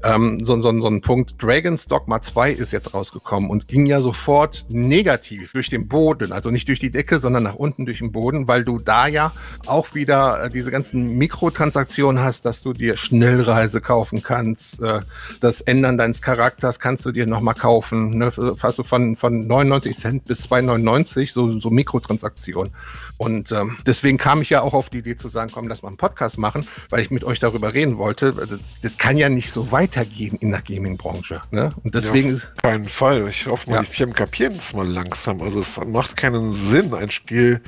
So ein Punkt, Dragon's Dogma 2 ist jetzt rausgekommen und ging ja sofort negativ durch den Boden, also nicht durch die Decke, sondern nach unten durch den Boden, weil du da ja auch wieder diese ganzen Mikrotransaktionen hast, dass du dir Schnellreise kaufen kannst, das Ändern deines Charakters kannst du dir nochmal kaufen, ne? Hast du von 99 Cent bis 2,99 so Mikrotransaktionen. Und deswegen kam ich ja auch auf die Idee zu sagen, komm, lass mal einen Podcast machen, weil ich mit euch darüber reden wollte. Das kann ja nicht so weitergehen in der Gaming-Branche. Ne? Und deswegen... Ja, auf keinen Fall. Ich hoffe mal, die Firmen kapieren das mal langsam. Also es macht keinen Sinn, ein Spiel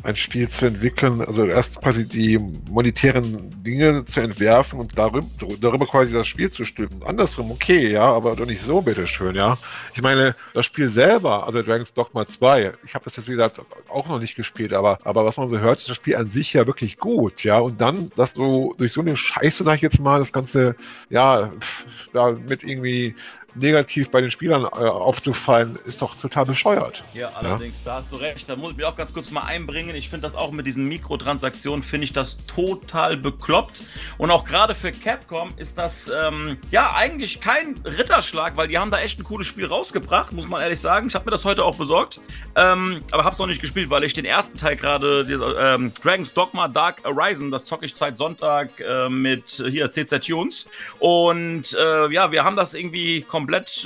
zu entwickeln, also erst quasi die monetären Dinge zu entwerfen und darüber quasi das Spiel zu stülpen. Andersrum, okay, ja, aber doch nicht so, bitteschön, ja. Ich meine, das Spiel selber, also Dragon's Dogma 2, ich habe das jetzt, wie gesagt, auch noch nicht gespielt, aber was man so hört, ist das Spiel an sich ja wirklich gut, ja. Und dann, dass du durch so eine Scheiße, sag ich jetzt mal, das Ganze, ja, da mit irgendwie negativ bei den Spielern aufzufallen, ist doch total bescheuert. Ja, allerdings, da hast du recht. Da muss ich mich auch ganz kurz mal einbringen. Ich finde das auch mit diesen Mikrotransaktionen, finde ich das total bekloppt. Und auch gerade für Capcom ist das, ja, eigentlich kein Ritterschlag, weil die haben da echt ein cooles Spiel rausgebracht, muss man ehrlich sagen. Ich habe mir das heute auch besorgt, aber habe es noch nicht gespielt, weil ich den ersten Teil gerade, Dragon's Dogma Dark Arisen, das zocke ich seit Sonntag mit hier CZ Tunes. Und ja, wir haben das irgendwie komplett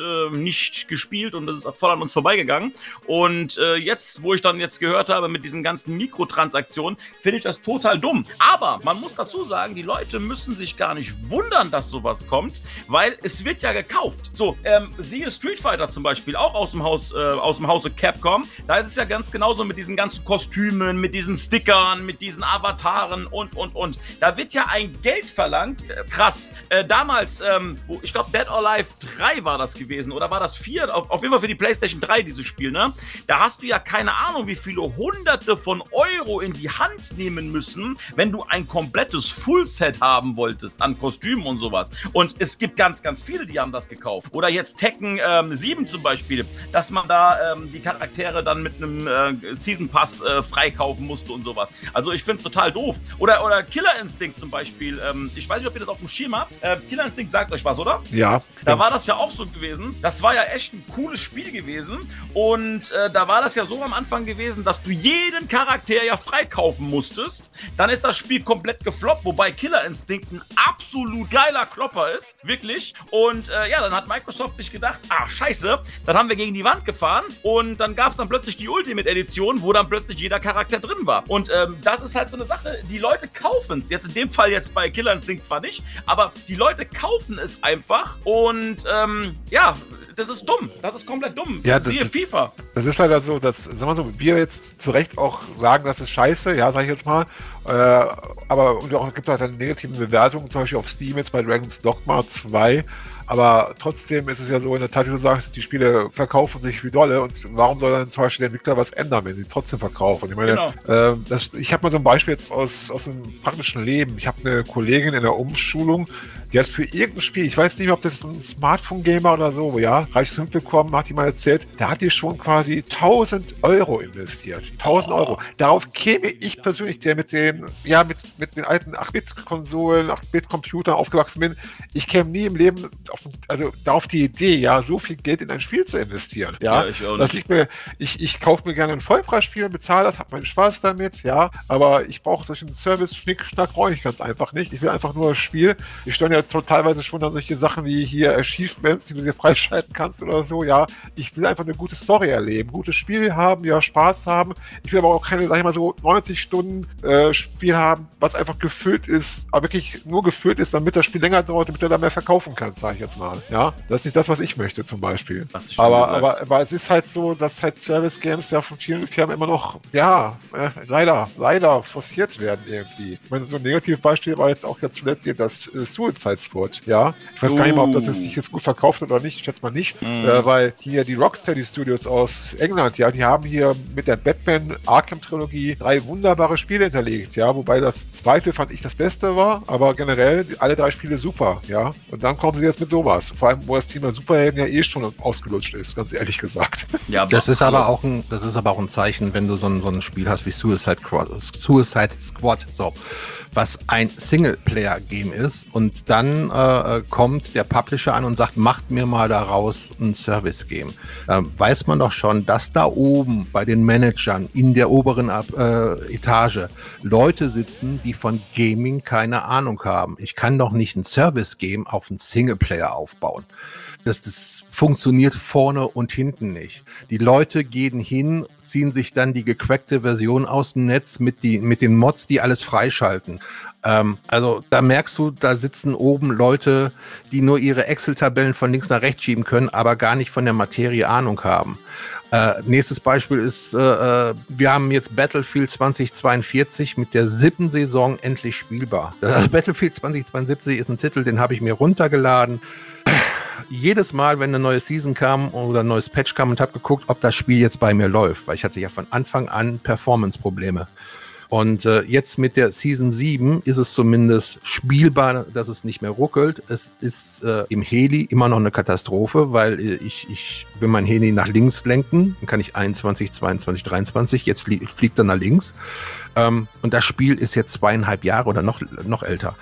nicht gespielt und das ist voll an uns vorbeigegangen. Und jetzt, wo ich dann jetzt gehört habe mit diesen ganzen Mikrotransaktionen, finde ich das total dumm. Aber man muss dazu sagen, die Leute müssen sich gar nicht wundern, dass sowas kommt, weil es wird ja gekauft. So, siehe Street Fighter zum Beispiel, auch aus dem Hause Capcom. Da ist es ja ganz genauso mit diesen ganzen Kostümen, mit diesen Stickern, mit diesen Avataren und. Da wird ja ein Geld verlangt. Krass. Damals, ich glaube Dead or Alive 3 war das gewesen, oder war das 4? Auf jeden Fall für die PlayStation 3 dieses Spiel, ne? Da hast du ja keine Ahnung, wie viele Hunderte von Euro in die Hand nehmen müssen, wenn du ein komplettes Fullset haben wolltest an Kostümen und sowas. Und es gibt ganz, ganz viele, die haben das gekauft. Oder jetzt Tekken 7 zum Beispiel, dass man da die Charaktere dann mit einem Season Pass freikaufen musste und sowas. Also ich finde es total doof. Oder Killer Instinct zum Beispiel. Ich weiß nicht, ob ihr das auf dem Schirm habt. Killer Instinct sagt euch was, oder? Ja. Da war das ja auch so gewesen. Das war ja echt ein cooles Spiel gewesen. Und da war das ja so am Anfang gewesen, dass du jeden Charakter ja freikaufen musstest. Dann ist das Spiel komplett gefloppt, wobei Killer Instinct ein absolut geiler Klopper ist. Wirklich. Und ja, dann hat Microsoft sich gedacht, scheiße, dann haben wir gegen die Wand gefahren und dann gab es dann plötzlich die Ultimate Edition, wo dann plötzlich jeder Charakter drin war. Und das ist halt so eine Sache, die Leute kaufen es. Jetzt in dem Fall jetzt bei Killer Instinct zwar nicht, aber die Leute kaufen es einfach und ja, das ist dumm. Das ist komplett dumm. Ja, siehe FIFA. Das ist leider so, dass, sagen wir so, wir jetzt zu Recht auch sagen, das ist scheiße, ja, sag ich jetzt mal. Aber und auch gibt halt eine negative Bewertung, zum Beispiel auf Steam jetzt bei Dragon's Dogma 2. Aber trotzdem ist es ja so, in der Tat, wie du sagst, die Spiele verkaufen sich wie dolle und warum soll dann zum Beispiel der Entwickler was ändern, wenn sie trotzdem verkaufen? Ich meine, ich habe mal so ein Beispiel jetzt aus dem praktischen Leben. Ich habe eine Kollegin in der Umschulung, die hat für irgendein Spiel, ich weiß nicht mehr, ob das ein Smartphone-Game war oder so, ja, reiches mitbekommen, hat die mal erzählt, da hat die schon quasi 1.000 Euro investiert. 1.000 Euro. Darauf käme ich persönlich, der mit den alten 8-Bit-Konsolen, 8-Bit-Computern aufgewachsen bin, ich käme nie im Leben auf die Idee, ja, so viel Geld in ein Spiel zu investieren. Ja, ich auch das liegt mir, ich kaufe mir gerne ein Vollpreisspiel, bezahle das, habe meinen Spaß damit, ja, aber ich brauche solchen Service-Schnick-Schnack, brauche ich ganz einfach nicht. Ich will einfach nur das Spiel. Ich steuere ja teilweise schon dann solche Sachen wie hier Achievements, die du dir freischalten kannst oder so, ja. Ich will einfach eine gute Story erleben, gutes Spiel haben, ja, Spaß haben. Ich will aber auch keine, sag ich mal so, 90 Stunden Spiel haben, was einfach gefüllt ist, aber wirklich nur gefüllt ist, damit das Spiel länger dauert, damit du da mehr verkaufen kannst, sage ich jetzt mal, ja. Das ist nicht das, was ich möchte zum Beispiel. Aber es ist halt so, dass halt Service-Games ja von vielen Firmen immer noch, ja, leider forciert werden irgendwie. Ich meine, so ein Negativbeispiel war jetzt auch zuletzt das Suicide Squad, ja. Ich weiß gar nicht mal, ob das sich jetzt gut verkauft hat oder nicht, ich schätze mal nicht, weil hier die Rocksteady Studios aus England, ja, die haben hier mit der Batman Arkham Trilogie 3 wunderbare Spiele hinterlegt, ja, wobei das zweite fand ich das Beste war, aber generell alle 3 Spiele super, ja. Und dann kommen sie jetzt mit sowas. Vor allem, wo das Thema Superhelden ja schon ausgelutscht ist, ganz ehrlich gesagt. Ja, das ist aber auch ein Zeichen, wenn du so ein Spiel hast wie Suicide Squad, was ein Singleplayer-Game ist und dann kommt der Publisher an und sagt, macht mir mal daraus ein Service-Game. Weiß man doch schon, dass da oben bei den Managern in der oberen Etage Leute sitzen, die von Gaming keine Ahnung haben. Ich kann doch nicht ein Service-Game auf einen Singleplayer aufbauen. Das funktioniert vorne und hinten nicht. Die Leute gehen hin, ziehen sich dann die gecrackte Version aus dem Netz mit den Mods, die alles freischalten. Also da merkst du, da sitzen oben Leute, die nur ihre Excel-Tabellen von links nach rechts schieben können, aber gar nicht von der Materie Ahnung haben. Nächstes Beispiel ist, wir haben jetzt Battlefield 2042 mit der 7. Saison endlich spielbar. Battlefield 2072 ist ein Titel, den habe ich mir runtergeladen. Jedes Mal, wenn eine neue Season kam oder ein neues Patch kam und habe geguckt, ob das Spiel jetzt bei mir läuft, weil ich hatte ja von Anfang an Performance-Probleme. Und jetzt mit der Season 7 ist es zumindest spielbar, dass es nicht mehr ruckelt. Es ist im Heli immer noch eine Katastrophe, weil ich will mein Heli nach links lenken, dann kann ich 21, 22, 23, jetzt fliegt er nach links. Und das Spiel ist jetzt 2,5 Jahre oder noch älter.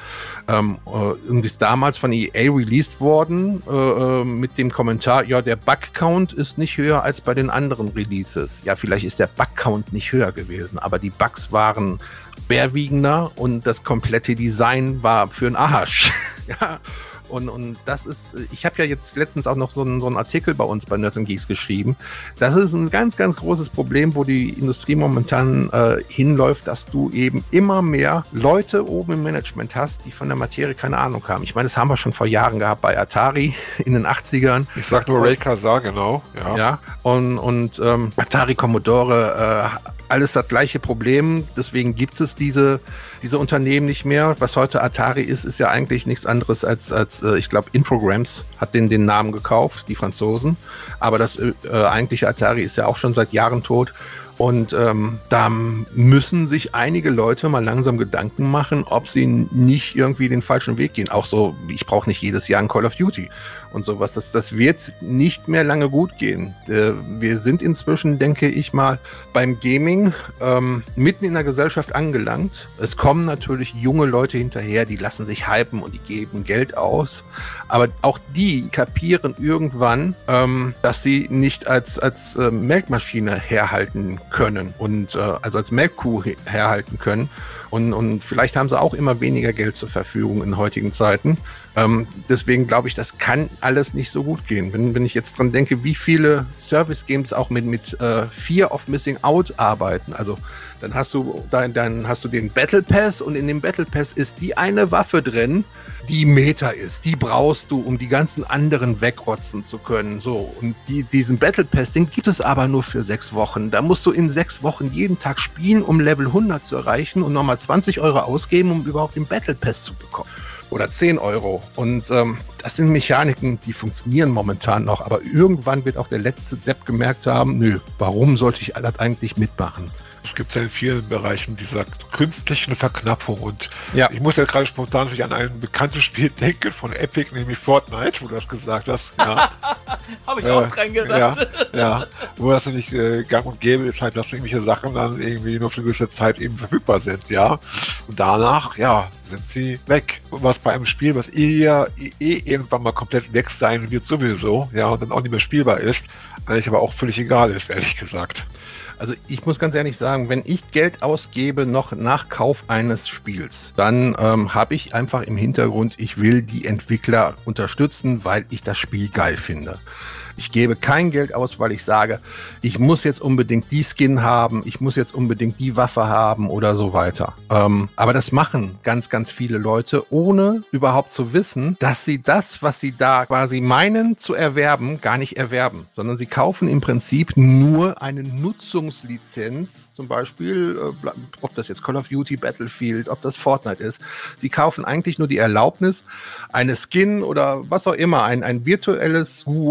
Und ist damals von EA released worden mit dem Kommentar, ja, der Bug-Count ist nicht höher als bei den anderen Releases. Ja, vielleicht ist der Bug-Count nicht höher gewesen, aber die Bugs waren schwerwiegender und das komplette Design war für den Arsch. Ja. Und das ist, ich habe ja jetzt letztens auch noch so einen Artikel bei uns bei Nerds & Geeks geschrieben. Das ist ein ganz, ganz großes Problem, wo die Industrie momentan hinläuft, dass du eben immer mehr Leute oben im Management hast, die von der Materie keine Ahnung haben. Ich meine, das haben wir schon vor Jahren gehabt bei Atari in den 80ern. Ich sag nur Ray Kazar, genau. Ja, und Atari, Commodore, alles das gleiche Problem. Deswegen gibt es diese Unternehmen nicht mehr. Was heute Atari ist ja eigentlich nichts anderes als ich glaube, Infogrames hat den Namen gekauft, die Franzosen. Aber das eigentliche Atari ist ja auch schon seit Jahren tot. Und da müssen sich einige Leute mal langsam Gedanken machen, ob sie nicht irgendwie den falschen Weg gehen. Auch so, ich brauche nicht jedes Jahr ein Call of Duty und sowas. Das wird nicht mehr lange gut gehen. Wir sind inzwischen, denke ich mal, beim Gaming mitten in der Gesellschaft angelangt. Es kommen natürlich junge Leute hinterher, die lassen sich hypen und die geben Geld aus. Aber auch die kapieren irgendwann, dass sie nicht als Melkmaschine herhalten können und also als Melkkuh herhalten können. Und vielleicht haben sie auch immer weniger Geld zur Verfügung in heutigen Zeiten. Deswegen glaube ich, das kann alles nicht so gut gehen. Wenn ich jetzt dran denke, wie viele Service-Games auch mit Fear of Missing Out arbeiten. Also dann hast du den Battle Pass und in dem Battle Pass ist die eine Waffe drin, die Meta ist. Die brauchst du, um die ganzen anderen wegrotzen zu können. So, und diesen Battle Pass, den gibt es aber nur für 6 Wochen. Da musst du in 6 Wochen jeden Tag spielen, um Level 100 zu erreichen und nochmal 20 Euro ausgeben, um überhaupt den Battle Pass zu bekommen. Oder 10 Euro. Und das sind Mechaniken, die funktionieren momentan noch. Aber irgendwann wird auch der letzte Depp gemerkt haben, nö, warum sollte ich das eigentlich mitmachen? Es gibt ja in vielen Bereichen dieser künstlichen Verknappung und ja. Ich muss ja gerade spontan natürlich an ein bekanntes Spiel denken von Epic, nämlich Fortnite, wo du das gesagt hast. Ja. Habe ich auch dran gedacht. Ja, wo das nicht gang und gäbe ist halt, dass irgendwelche Sachen dann irgendwie nur für eine gewisse Zeit eben verfügbar sind, ja. Und danach, ja, sind sie weg. Und was bei einem Spiel, was irgendwann mal komplett weg sein wird sowieso, ja, und dann auch nicht mehr spielbar ist, eigentlich aber auch völlig egal ist, ehrlich gesagt. Also ich muss ganz ehrlich sagen, wenn ich Geld ausgebe noch nach Kauf eines Spiels, dann habe ich einfach im Hintergrund, ich will die Entwickler unterstützen, weil ich das Spiel geil finde. Ich gebe kein Geld aus, weil ich sage, ich muss jetzt unbedingt die Skin haben, ich muss jetzt unbedingt die Waffe haben oder so weiter. Aber das machen ganz, ganz viele Leute, ohne überhaupt zu wissen, dass sie das, was sie da quasi meinen zu erwerben, gar nicht erwerben, sondern sie kaufen im Prinzip nur eine Nutzungslizenz, zum Beispiel, ob das jetzt Call of Duty, Battlefield, ob das Fortnite ist. Sie kaufen eigentlich nur die Erlaubnis, eine Skin oder was auch immer, ein virtuelles Gut zu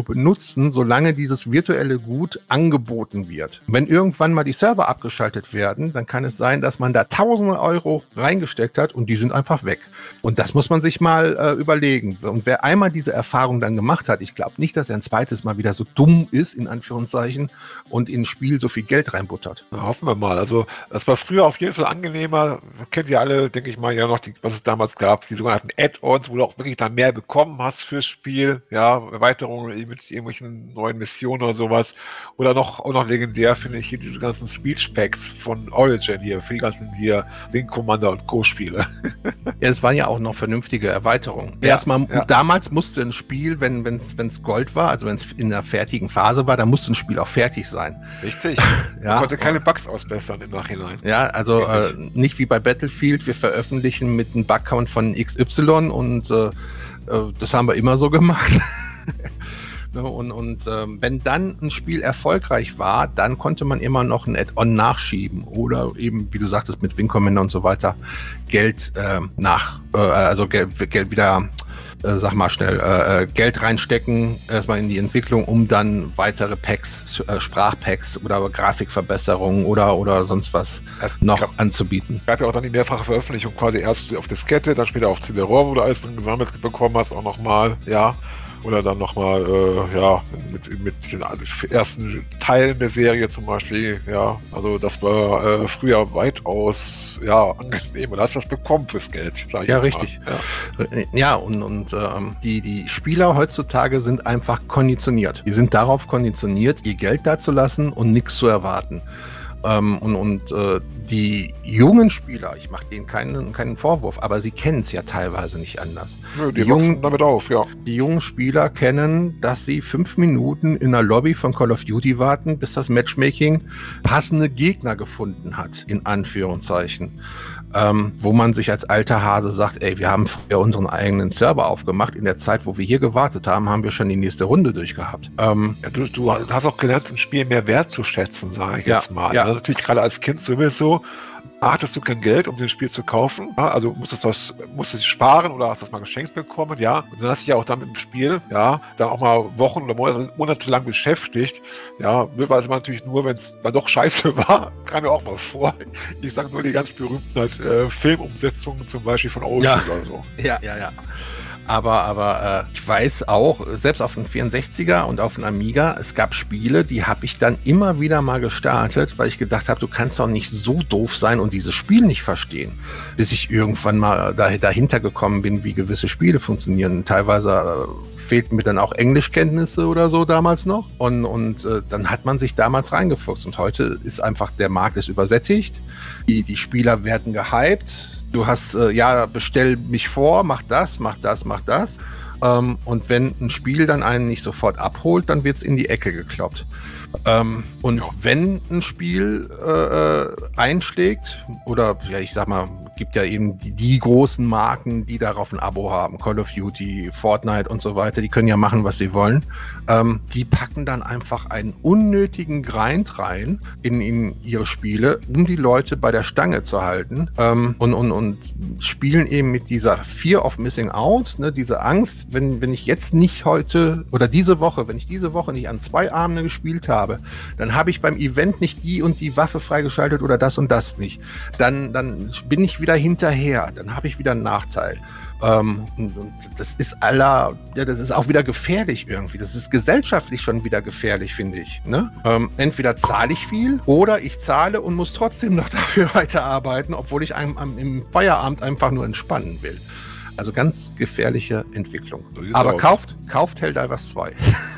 benutzen, solange dieses virtuelle Gut angeboten wird. Wenn irgendwann mal die Server abgeschaltet werden, dann kann es sein, dass man da tausende Euro reingesteckt hat und die sind einfach weg. Und das muss man sich mal überlegen. Und wer einmal diese Erfahrung dann gemacht hat, ich glaube nicht, dass er ein zweites Mal wieder so dumm ist, in Anführungszeichen, und in ein Spiel so viel Geld reinbuttert. Na, hoffen wir mal. Also das war früher auf jeden Fall angenehmer. Kennt ihr alle, denke ich mal, ja noch, was es damals gab, die sogenannten Add-ons, wo du auch wirklich dann mehr bekommen hast fürs Spiel. Ja, Erweiterungen mit irgendwelchen neuen Missionen oder sowas. Oder auch noch legendär finde ich hier diese ganzen Speech-Packs von Origin hier, für die ganzen hier Wing Commander und Co-Spiele. Ja, es waren ja auch noch vernünftige Erweiterungen. Ja, Erstmal, ja. Damals musste ein Spiel, wenn es Gold war, also wenn es in der fertigen Phase war, dann musste ein Spiel auch fertig sein. Richtig. Ja. Man konnte keine Bugs ausbessern im Nachhinein. Ja, also nicht wie bei Battlefield, wir veröffentlichen mit einem Bugcount von XY und das haben wir immer so gemacht. Und wenn dann ein Spiel erfolgreich war, dann konnte man immer noch ein Add-on nachschieben oder eben, wie du sagtest, mit Wing Commander und so weiter Geld Geld wieder, sag mal schnell, Geld reinstecken, erstmal in die Entwicklung, um dann weitere Packs, Sprachpacks oder Grafikverbesserungen oder sonst was anzubieten. Es gab ja auch dann die mehrfache Veröffentlichung, quasi erst auf Diskette, dann später auf CD-ROM, wo du alles drin gesammelt bekommen hast, auch nochmal, ja. Oder dann nochmal, mit den ersten Teilen der Serie zum Beispiel, ja. Also das war früher weitaus, ja, angenehm. Und da hast du das bekommen fürs Geld, sag ich Ja, jetzt richtig. Mal. Ja, und die Spieler heutzutage sind einfach konditioniert. Die sind darauf konditioniert, ihr Geld dazulassen und nichts zu erwarten. Die jungen Spieler, ich mache denen keinen Vorwurf, aber sie kennen es ja teilweise nicht anders. Nö, die wachsen damit auf, ja. Die jungen Spieler kennen, dass sie 5 Minuten in der Lobby von Call of Duty warten, bis das Matchmaking passende Gegner gefunden hat, in Anführungszeichen. Wo man sich als alter Hase sagt, ey, wir haben früher unseren eigenen Server aufgemacht. In der Zeit, wo wir hier gewartet haben, haben wir schon die nächste Runde durchgehabt. Ja, du hast auch gelernt, ein Spiel mehr wertzuschätzen, sage ich jetzt mal. Ja. Also natürlich gerade als Kind sowieso. Hattest du kein Geld, um das Spiel zu kaufen? Ja, also musstest du sparen oder hast das mal geschenkt bekommen? Ja. Und dann hast du dich ja auch dann mit dem Spiel, ja, dann auch mal Wochen oder Monate lang beschäftigt. Ja, weiß man natürlich nur, wenn es dann doch scheiße war, kam mir auch mal vor. Ich sage nur die ganz berühmten Filmumsetzungen zum Beispiel von Ocean oder so. Ja. Aber ich weiß auch, selbst auf dem 64er und auf dem Amiga, es gab Spiele, die habe ich dann immer wieder mal gestartet, weil ich gedacht habe, du kannst doch nicht so doof sein und dieses Spiel nicht verstehen. Bis ich irgendwann mal dahinter gekommen bin, wie gewisse Spiele funktionieren. Teilweise fehlten mir dann auch Englischkenntnisse oder so damals noch. Und dann hat man sich damals reingefuchst. Und heute ist einfach, der Markt ist übersättigt. Die Spieler werden gehypt. Du hast, bestell mich vor, mach das. Und wenn ein Spiel dann einen nicht sofort abholt, dann wird es in die Ecke gekloppt. Wenn ein Spiel einschlägt, oder ja, ich sag mal, gibt ja eben die großen Marken, die darauf ein Abo haben, Call of Duty, Fortnite und so weiter, die können ja machen, was sie wollen. Die packen dann einfach einen unnötigen Grind rein in ihre Spiele, um die Leute bei der Stange zu halten, und spielen eben mit dieser Fear of Missing Out, ne, diese Angst, wenn ich jetzt nicht heute oder wenn ich diese Woche nicht an 2 Abende gespielt habe, dann habe ich beim Event nicht die und die Waffe freigeschaltet oder das und das nicht. Dann bin ich wieder hinterher, dann habe ich wieder einen Nachteil. Und das ist das ist auch wieder gefährlich irgendwie. Das ist gesellschaftlich schon wieder gefährlich, finde ich. Ne? Entweder zahle ich viel oder ich zahle und muss trotzdem noch dafür weiterarbeiten, obwohl ich im Feierabend einfach nur entspannen will. Also ganz gefährliche Entwicklung. So aber kauft Helldivers 2.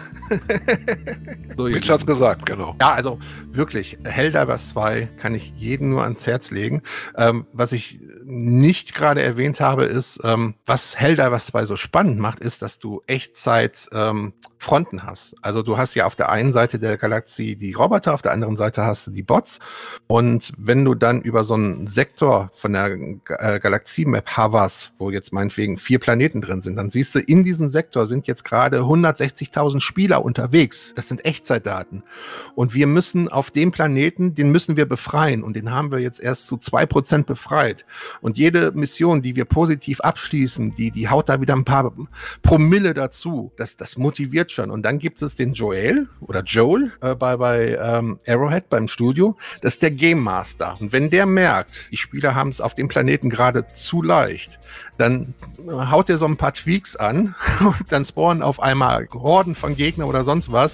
So, Mitch hat's gesagt, genau. Ja, also wirklich, Helldivers 2 kann ich jedem nur ans Herz legen. Was ich nicht gerade erwähnt habe, ist, was Helldivers 2 so spannend macht, ist, dass du Echtzeit Fronten hast. Also du hast ja auf der einen Seite der Galaxie die Roboter, auf der anderen Seite hast du die Bots. Und wenn du dann über so einen Sektor von der Galaxie-Map hoverst, wo jetzt meinetwegen 4 Planeten drin sind, dann siehst du, in diesem Sektor sind jetzt gerade 160.000 Spieler unterwegs. Das sind Echtzeitdaten. Und wir müssen auf dem Planeten, den müssen wir befreien. Und den haben wir jetzt erst zu 2% befreit. Und jede Mission, die wir positiv abschließen, die haut da wieder ein paar Promille dazu. Das motiviert schon. Und dann gibt es den Joel bei Arrowhead beim Studio. Das ist der Game Master. Und wenn der merkt, die Spieler haben es auf dem Planeten gerade zu leicht, dann haut er so ein paar Tweaks an und dann spawnen auf einmal Horden von Gegnern oder sonst was.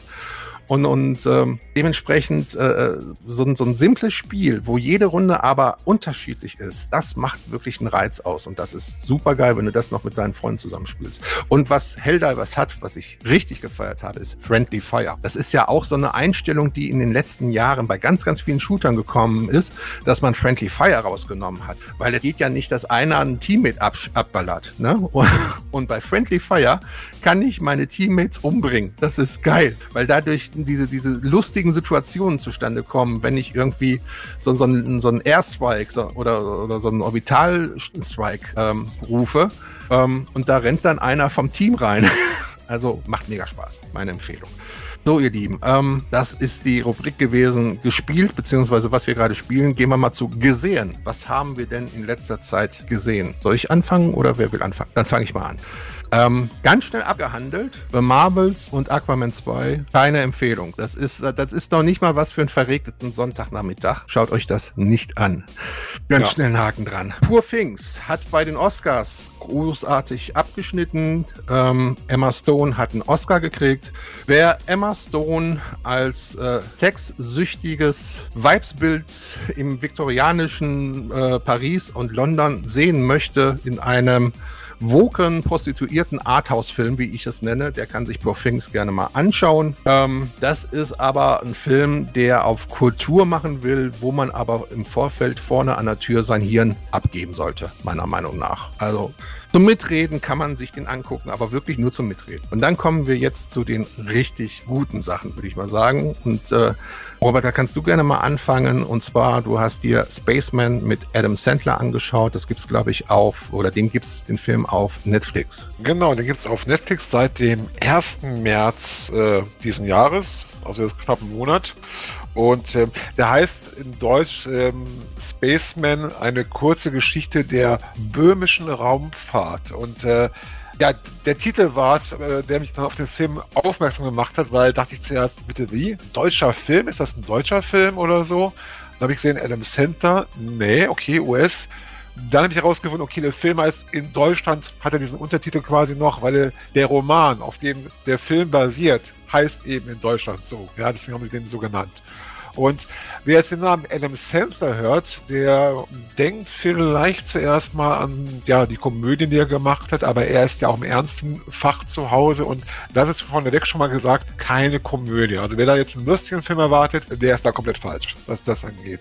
Und dementsprechend so ein simples Spiel, wo jede Runde aber unterschiedlich ist, das macht wirklich einen Reiz aus. Und das ist super geil, wenn du das noch mit deinen Freunden zusammenspielst. Und was Helldivers hat, was ich richtig gefeiert habe, ist Friendly Fire. Das ist ja auch so eine Einstellung, die in den letzten Jahren bei ganz, ganz vielen Shootern gekommen ist, dass man Friendly Fire rausgenommen hat. Weil es geht ja nicht, dass einer einen Teammate abballert. Ne? Und bei Friendly Fire kann ich meine Teammates umbringen. Das ist geil, weil dadurch diese lustigen Situationen zustande kommen, wenn ich irgendwie so einen Airstrike oder so einen Orbital-Strike rufe und da rennt dann einer vom Team rein. Also macht mega Spaß, meine Empfehlung. So, ihr Lieben, das ist die Rubrik gewesen, gespielt, beziehungsweise was wir gerade spielen. Gehen wir mal zu gesehen. Was haben wir denn in letzter Zeit gesehen? Soll ich anfangen oder wer will anfangen? Dann fange ich mal an. Ganz schnell abgehandelt, The Marvels und Aquaman 2, keine Empfehlung. Das ist noch nicht mal was für einen verregneten Sonntagnachmittag. Schaut euch das nicht an. Ganz schnell einen Haken dran. Poor Things hat bei den Oscars großartig abgeschnitten. Emma Stone hat einen Oscar gekriegt. Wer Emma Stone als sexsüchtiges Vibesbild im viktorianischen Paris und London sehen möchte in einem woken, prostituierten Arthouse-Film, wie ich es nenne, der kann sich Poor Things gerne mal anschauen. Das ist aber ein Film, der auf Kultur machen will, wo man aber im Vorfeld vorne an der Tür sein Hirn abgeben sollte, meiner Meinung nach. Also zum Mitreden kann man sich den angucken, aber wirklich nur zum Mitreden. Und dann kommen wir jetzt zu den richtig guten Sachen, würde ich mal sagen. Und Robert, da kannst du gerne mal anfangen. Und zwar, du hast dir Spaceman mit Adam Sandler angeschaut. Das gibt's, glaube ich, den Film auf Netflix. Genau, den gibt's auf Netflix seit dem 1. März diesen Jahres, also jetzt knapp einen Monat. Und der heißt in Deutsch Spaceman, eine kurze Geschichte der böhmischen Raumfahrt. Und der Titel war es, der mich dann auf den Film aufmerksam gemacht hat, weil dachte ich zuerst, bitte wie? Deutscher Film? Ist das ein deutscher Film oder so? Dann habe ich gesehen, Adam Sandler, nee, okay, US. Dann habe ich herausgefunden, okay, der Film heißt, in Deutschland hat er diesen Untertitel quasi noch, weil der Roman, auf dem der Film basiert, heißt eben in Deutschland so. Ja, deswegen haben sie den so genannt. Und wer jetzt den Namen Adam Sandler hört, der denkt vielleicht zuerst mal an die Komödien, die er gemacht hat, aber er ist ja auch im ernsten Fach zu Hause und das ist von der Weg schon mal gesagt, keine Komödie. Also wer da jetzt einen lustigen Film erwartet, der ist da komplett falsch, was das angeht.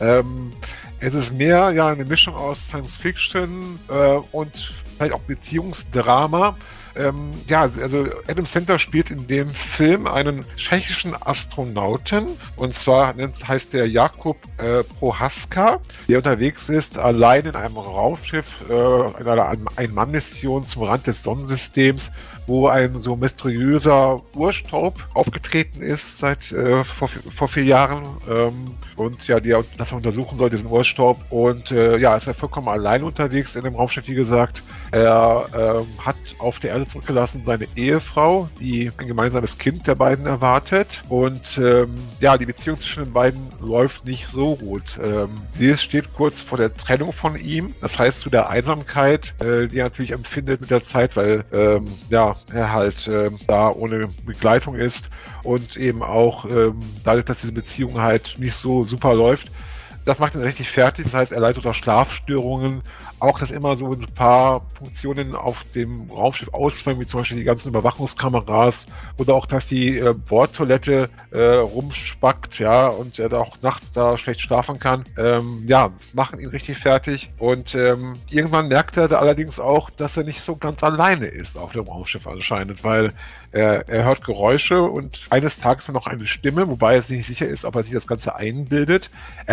Es ist mehr eine Mischung aus Science Fiction und vielleicht auch Beziehungsdrama. Also Adam Sandler spielt in dem Film einen tschechischen Astronauten und zwar heißt der Jakub Prohaska, der unterwegs ist, allein in einem Raumschiff in einer Ein-Mann-Mission zum Rand des Sonnensystems, wo ein so mysteriöser Urstaub aufgetreten ist seit vor 4 Jahren und das untersuchen soll, diesen Urstaub und ist er vollkommen allein unterwegs in dem Raumschiff, wie gesagt. Er hat auf der Erde zurückgelassen seine Ehefrau, die ein gemeinsames Kind der beiden erwartet und die Beziehung zwischen den beiden läuft nicht so gut. Sie steht kurz vor der Trennung von ihm, das heißt zu der Einsamkeit, die er natürlich empfindet mit der Zeit, weil er halt da ohne Begleitung ist und eben auch dadurch, dass diese Beziehung halt nicht so super läuft, das macht ihn richtig fertig. Das heißt, er leidet unter Schlafstörungen. Auch, dass immer so ein paar Funktionen auf dem Raumschiff ausfallen, wie zum Beispiel die ganzen Überwachungskameras oder auch, dass die Bordtoilette rumspackt, und er da auch nachts da schlecht schlafen kann. Machen ihn richtig fertig. Und irgendwann merkt er da allerdings auch, dass er nicht so ganz alleine ist auf dem Raumschiff anscheinend, weil er hört Geräusche und eines Tages dann noch eine Stimme, wobei er sich nicht sicher ist, ob er sich das Ganze einbildet. Er hat auch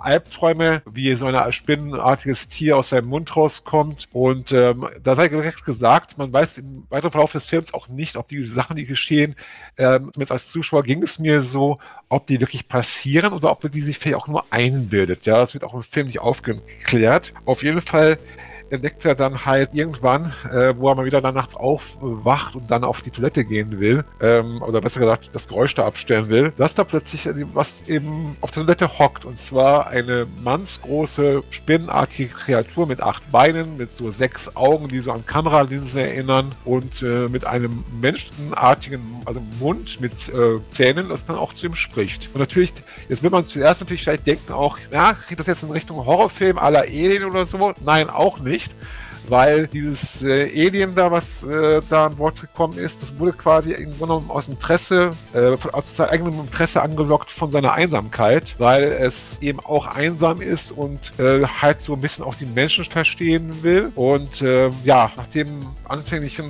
Albträume, wie so ein spinnenartiges Tier aus seinem Mund rauskommt. Und da sei direkt gesagt, man weiß im weiteren Verlauf des Films auch nicht, ob die Sachen, die geschehen, zumindest als Zuschauer ging es mir so, ob die wirklich passieren oder ob die sich vielleicht auch nur einbildet. Ja, das wird auch im Film nicht aufgeklärt. Auf jeden Fall entdeckt er dann halt irgendwann, wo er mal wieder dann nachts aufwacht und dann auf die Toilette gehen will, oder besser gesagt das Geräusch da abstellen will, dass da plötzlich was eben auf der Toilette hockt. Und zwar eine mannsgroße, spinnenartige Kreatur mit 8 Beinen, mit so 6 Augen, die so an Kameralinsen erinnern und mit einem menschenartigen, also Mund mit Zähnen, das dann auch zu ihm spricht. Und natürlich, jetzt will man zuerst natürlich vielleicht denken auch, ja, geht das jetzt in Richtung Horrorfilm à la Alien oder so? Nein, auch nicht. Weil dieses Alien da, was da an Bord gekommen ist, das wurde quasi im Grunde genommen aus Interesse, aus seinem eigenen Interesse angelockt von seiner Einsamkeit, weil es eben auch einsam ist und halt so ein bisschen auch die Menschen verstehen will. Und ja, nach dem anfänglichen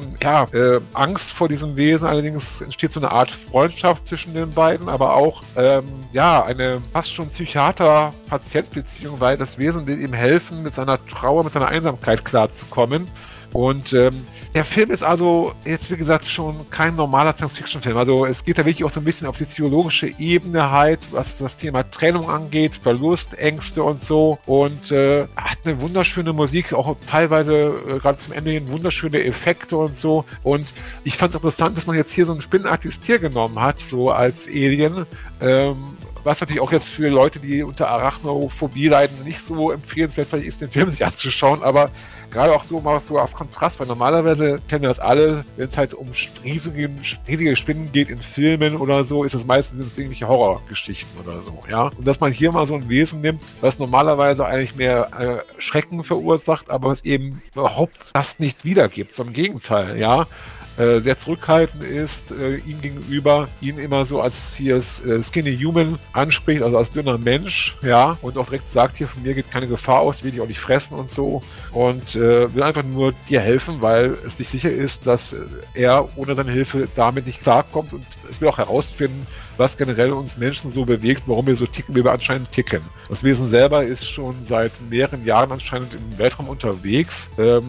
Angst vor diesem Wesen allerdings entsteht so eine Art Freundschaft zwischen den beiden, aber auch ja, eine fast schon Psychiater-Patient-Beziehung, weil das Wesen will ihm helfen, mit seiner Trauer, mit seiner Einsamkeit klarzukommen. Und der Film ist also jetzt, wie gesagt, schon kein normaler Science-Fiction-Film. Also es geht da wirklich auch so ein bisschen auf die theologische Ebene halt, was das Thema Trennung angeht, Verlust, Ängste und so. Und hat eine wunderschöne Musik, auch teilweise gerade zum Ende hin wunderschöne Effekte und so. Und ich fand es interessant, dass man jetzt hier so ein spinnenartiges Tier genommen hat, so als Alien. Was natürlich auch jetzt für Leute, die unter Arachnophobie leiden, nicht so empfehlenswert vielleicht ist, den Film sich anzuschauen, aber gerade auch so mal so als Kontrast, weil normalerweise kennen wir das alle, wenn es halt um riesige Spinnen geht in Filmen oder so, ist es meistens irgendwelche Horrorgeschichten oder so, ja. Und dass man hier mal so ein Wesen nimmt, was normalerweise eigentlich mehr Schrecken verursacht, aber es eben überhaupt das nicht wiedergibt, sondern im Gegenteil, ja. Sehr zurückhaltend ist, ihm gegenüber, ihn immer so als hier Skinny Human anspricht, also als dünner Mensch, ja, und auch direkt sagt, hier von mir geht keine Gefahr aus, will dich auch nicht fressen und so und will einfach nur dir helfen, weil es sich sicher ist, dass er ohne seine Hilfe damit nicht klarkommt und es will auch herausfinden, was generell uns Menschen so bewegt, warum wir so ticken, wie wir anscheinend ticken. Das Wesen selber ist schon seit mehreren Jahren anscheinend im Weltraum unterwegs,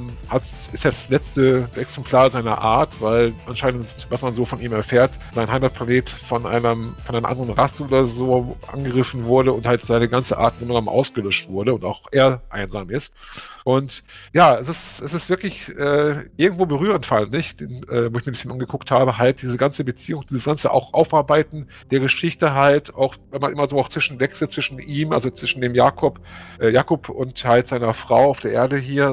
ist jetzt das letzte Exemplar seiner Art, weil anscheinend, was man so von ihm erfährt, sein Heimatplanet von einer anderen Rasse oder so angegriffen wurde und halt seine ganze Art genommen ausgelöscht wurde und auch er einsam ist. Und ja, es ist wirklich irgendwo berührend, fand ich, wo ich mir den Film angeguckt habe, halt diese ganze Beziehung, dieses ganze auch Aufarbeiten der Geschichte halt, auch wenn man immer so auch Wechsel zwischen ihm, also zwischen dem Jakob und halt seiner Frau auf der Erde hier,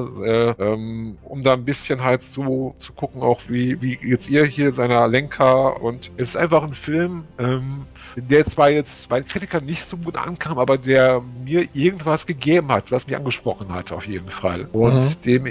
um da ein bisschen halt so zu gucken, auch wie jetzt ihr hier seiner Lenker, und es ist einfach ein Film, der zwar jetzt bei Kritikern nicht so gut ankam, aber der mir irgendwas gegeben hat, was mich angesprochen hat auf jeden Fall. Und den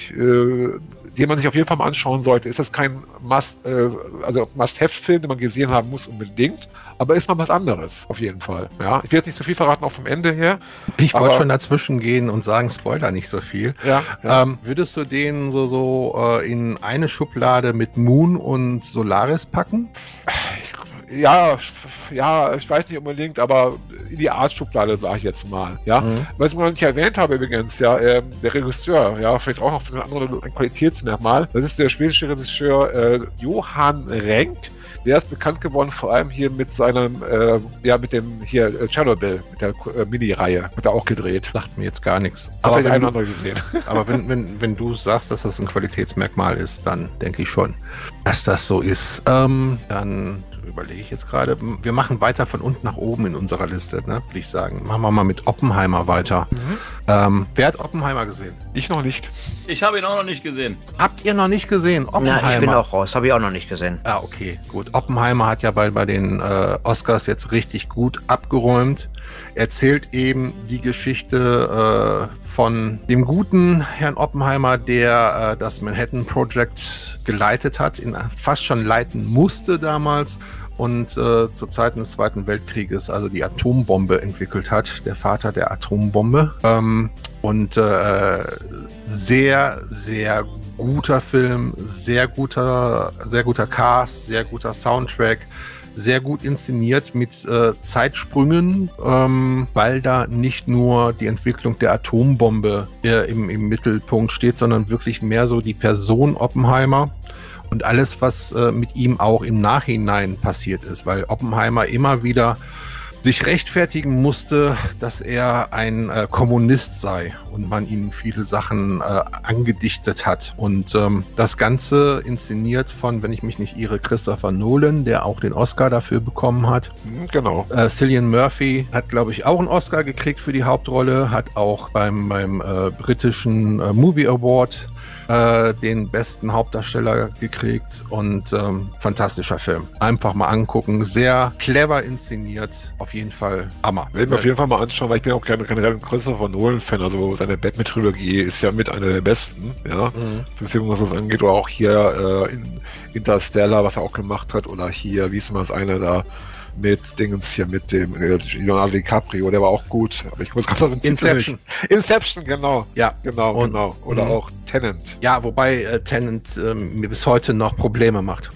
man sich auf jeden Fall mal anschauen sollte. Ist das kein Must-Have-Film, den man gesehen haben muss unbedingt, aber ist mal was anderes, auf jeden Fall. Ja, ich will jetzt nicht so viel verraten, auch vom Ende her. Ich wollte schon dazwischen gehen und sagen, Spoiler nicht so viel. Ja. Würdest du den so in eine Schublade mit Moon und Solaris packen? Ja, ich weiß nicht unbedingt, aber in die Art-Schublade, sage ich jetzt mal. Ja, was ich noch nicht erwähnt habe übrigens, ja, der Regisseur, ja, vielleicht auch noch für ein Qualitätsmerkmal. Das ist der schwedische Regisseur Johan Renck. Der ist bekannt geworden, vor allem hier mit seinem, mit dem hier Chernobyl, mit der Mini-Reihe, hat er auch gedreht. Sagt mir jetzt gar nichts. Aber wenn andere gesehen. Aber wenn du sagst, dass das ein Qualitätsmerkmal ist, dann denke ich schon, dass das so ist. Dann überlege ich jetzt gerade, wir machen weiter von unten nach oben in unserer Liste, ne, würde ich sagen. Machen wir mal mit Oppenheimer weiter. Wer hat Oppenheimer gesehen? Ich noch nicht. Ich habe ihn auch noch nicht gesehen. Habt ihr noch nicht gesehen? Oppenheimer? Ja, ich bin auch raus, habe ich auch noch nicht gesehen. Ah, okay, gut. Oppenheimer hat ja bei den Oscars jetzt richtig gut abgeräumt. Erzählt eben die Geschichte von dem guten Herrn Oppenheimer, der das Manhattan Project geleitet hat, fast schon leiten musste damals und zu Zeiten des Zweiten Weltkrieges also die Atombombe entwickelt hat, der Vater der Atombombe. Sehr, sehr guter Film, sehr guter Cast, sehr guter Soundtrack, sehr gut inszeniert mit Zeitsprüngen, weil da nicht nur die Entwicklung der Atombombe im Mittelpunkt steht, sondern wirklich mehr so die Person Oppenheimer und alles, was mit ihm auch im Nachhinein passiert ist, weil Oppenheimer immer wieder sich rechtfertigen musste, dass er ein Kommunist sei und man ihm viele Sachen angedichtet hat. Und das Ganze inszeniert von, wenn ich mich nicht irre, Christopher Nolan, der auch den Oscar dafür bekommen hat. Genau. Cillian Murphy hat, glaube ich, auch einen Oscar gekriegt für die Hauptrolle, hat auch beim britischen Movie Award den besten Hauptdarsteller gekriegt und fantastischer Film. Einfach mal angucken, sehr clever inszeniert, auf jeden Fall Hammer. Werden wir auf jeden Fall mal anschauen, weil ich bin auch generell ein Christopher Nolan-Fan, also seine Batman-Trilogie ist ja mit einer der besten, ja, Verfilmungen, was das angeht, oder auch hier Interstellar, was er auch gemacht hat, oder hier, wie ist immer das eine da, mit Dingens hier, mit dem Leonardo DiCaprio, der war auch gut, aber ich muss gerade auf den Inception. Inception, genau. Ja. Genau. Oder auch Tenet. Ja, wobei Tenet mir bis heute noch Probleme macht.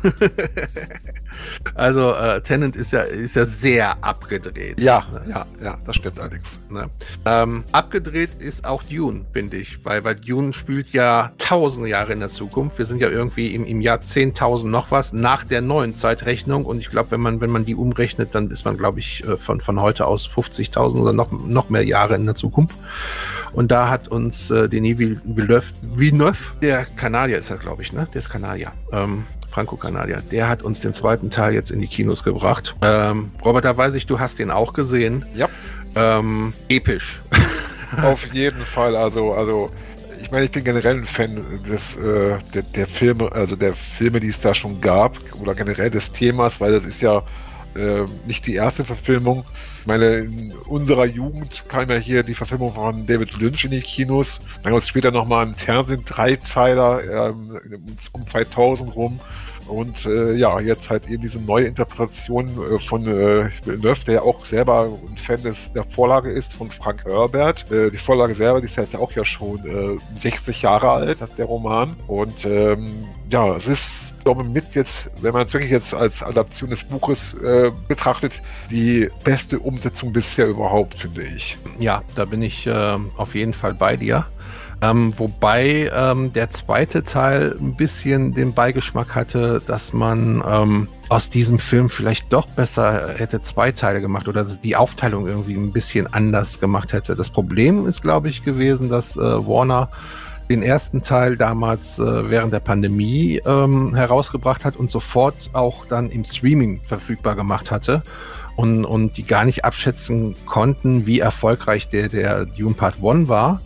Also Tenet ist ja sehr abgedreht. Ja, das stimmt allerdings. Ne? Abgedreht ist auch Dune, finde ich, weil Dune spielt ja tausende Jahre in der Zukunft. Wir sind ja irgendwie im Jahr 10.000 noch was nach der neuen Zeitrechnung und ich glaube, wenn man die umrechnet, dann ist man, glaube ich, von heute aus 50.000 oder noch mehr Jahre in der Zukunft. Und da hat uns Denis Villeneuve, der Kanadier ist er, glaube ich, ne? Der ist Kanadier. Franco-Kanadier, der hat uns den zweiten Teil jetzt in die Kinos gebracht. Robert, da weiß ich, du hast den auch gesehen. Ja. Episch. Auf jeden Fall, also ich meine, ich bin generell ein Fan der Filme, also der Filme, die es da schon gab, oder generell des Themas, weil das ist ja nicht die erste Verfilmung. Ich meine, in unserer Jugend kam ja hier die Verfilmung von David Lynch in die Kinos. Dann gab es später nochmal einen Fernsehen-Dreiteiler um 2000 rum. Und jetzt halt eben diese neue Interpretation von Villeneuve, der ja auch selber ein Fan der Vorlage ist, von Frank Herbert. Die Vorlage selber, die ist ja auch schon 60 Jahre alt, das ist der Roman. Und es ist mit jetzt, wenn man es wirklich jetzt als Adaption des Buches betrachtet, die beste Umsetzung bisher überhaupt, finde ich. Ja, da bin ich auf jeden Fall bei dir. Wobei der zweite Teil ein bisschen den Beigeschmack hatte, dass man aus diesem Film vielleicht doch besser hätte 2 Teile gemacht oder die Aufteilung irgendwie ein bisschen anders gemacht hätte. Das Problem ist, glaube ich, gewesen, dass Warner den ersten Teil damals während der Pandemie herausgebracht hat und sofort auch dann im Streaming verfügbar gemacht hatte. Und die gar nicht abschätzen konnten, wie erfolgreich der Dune Part 1 war.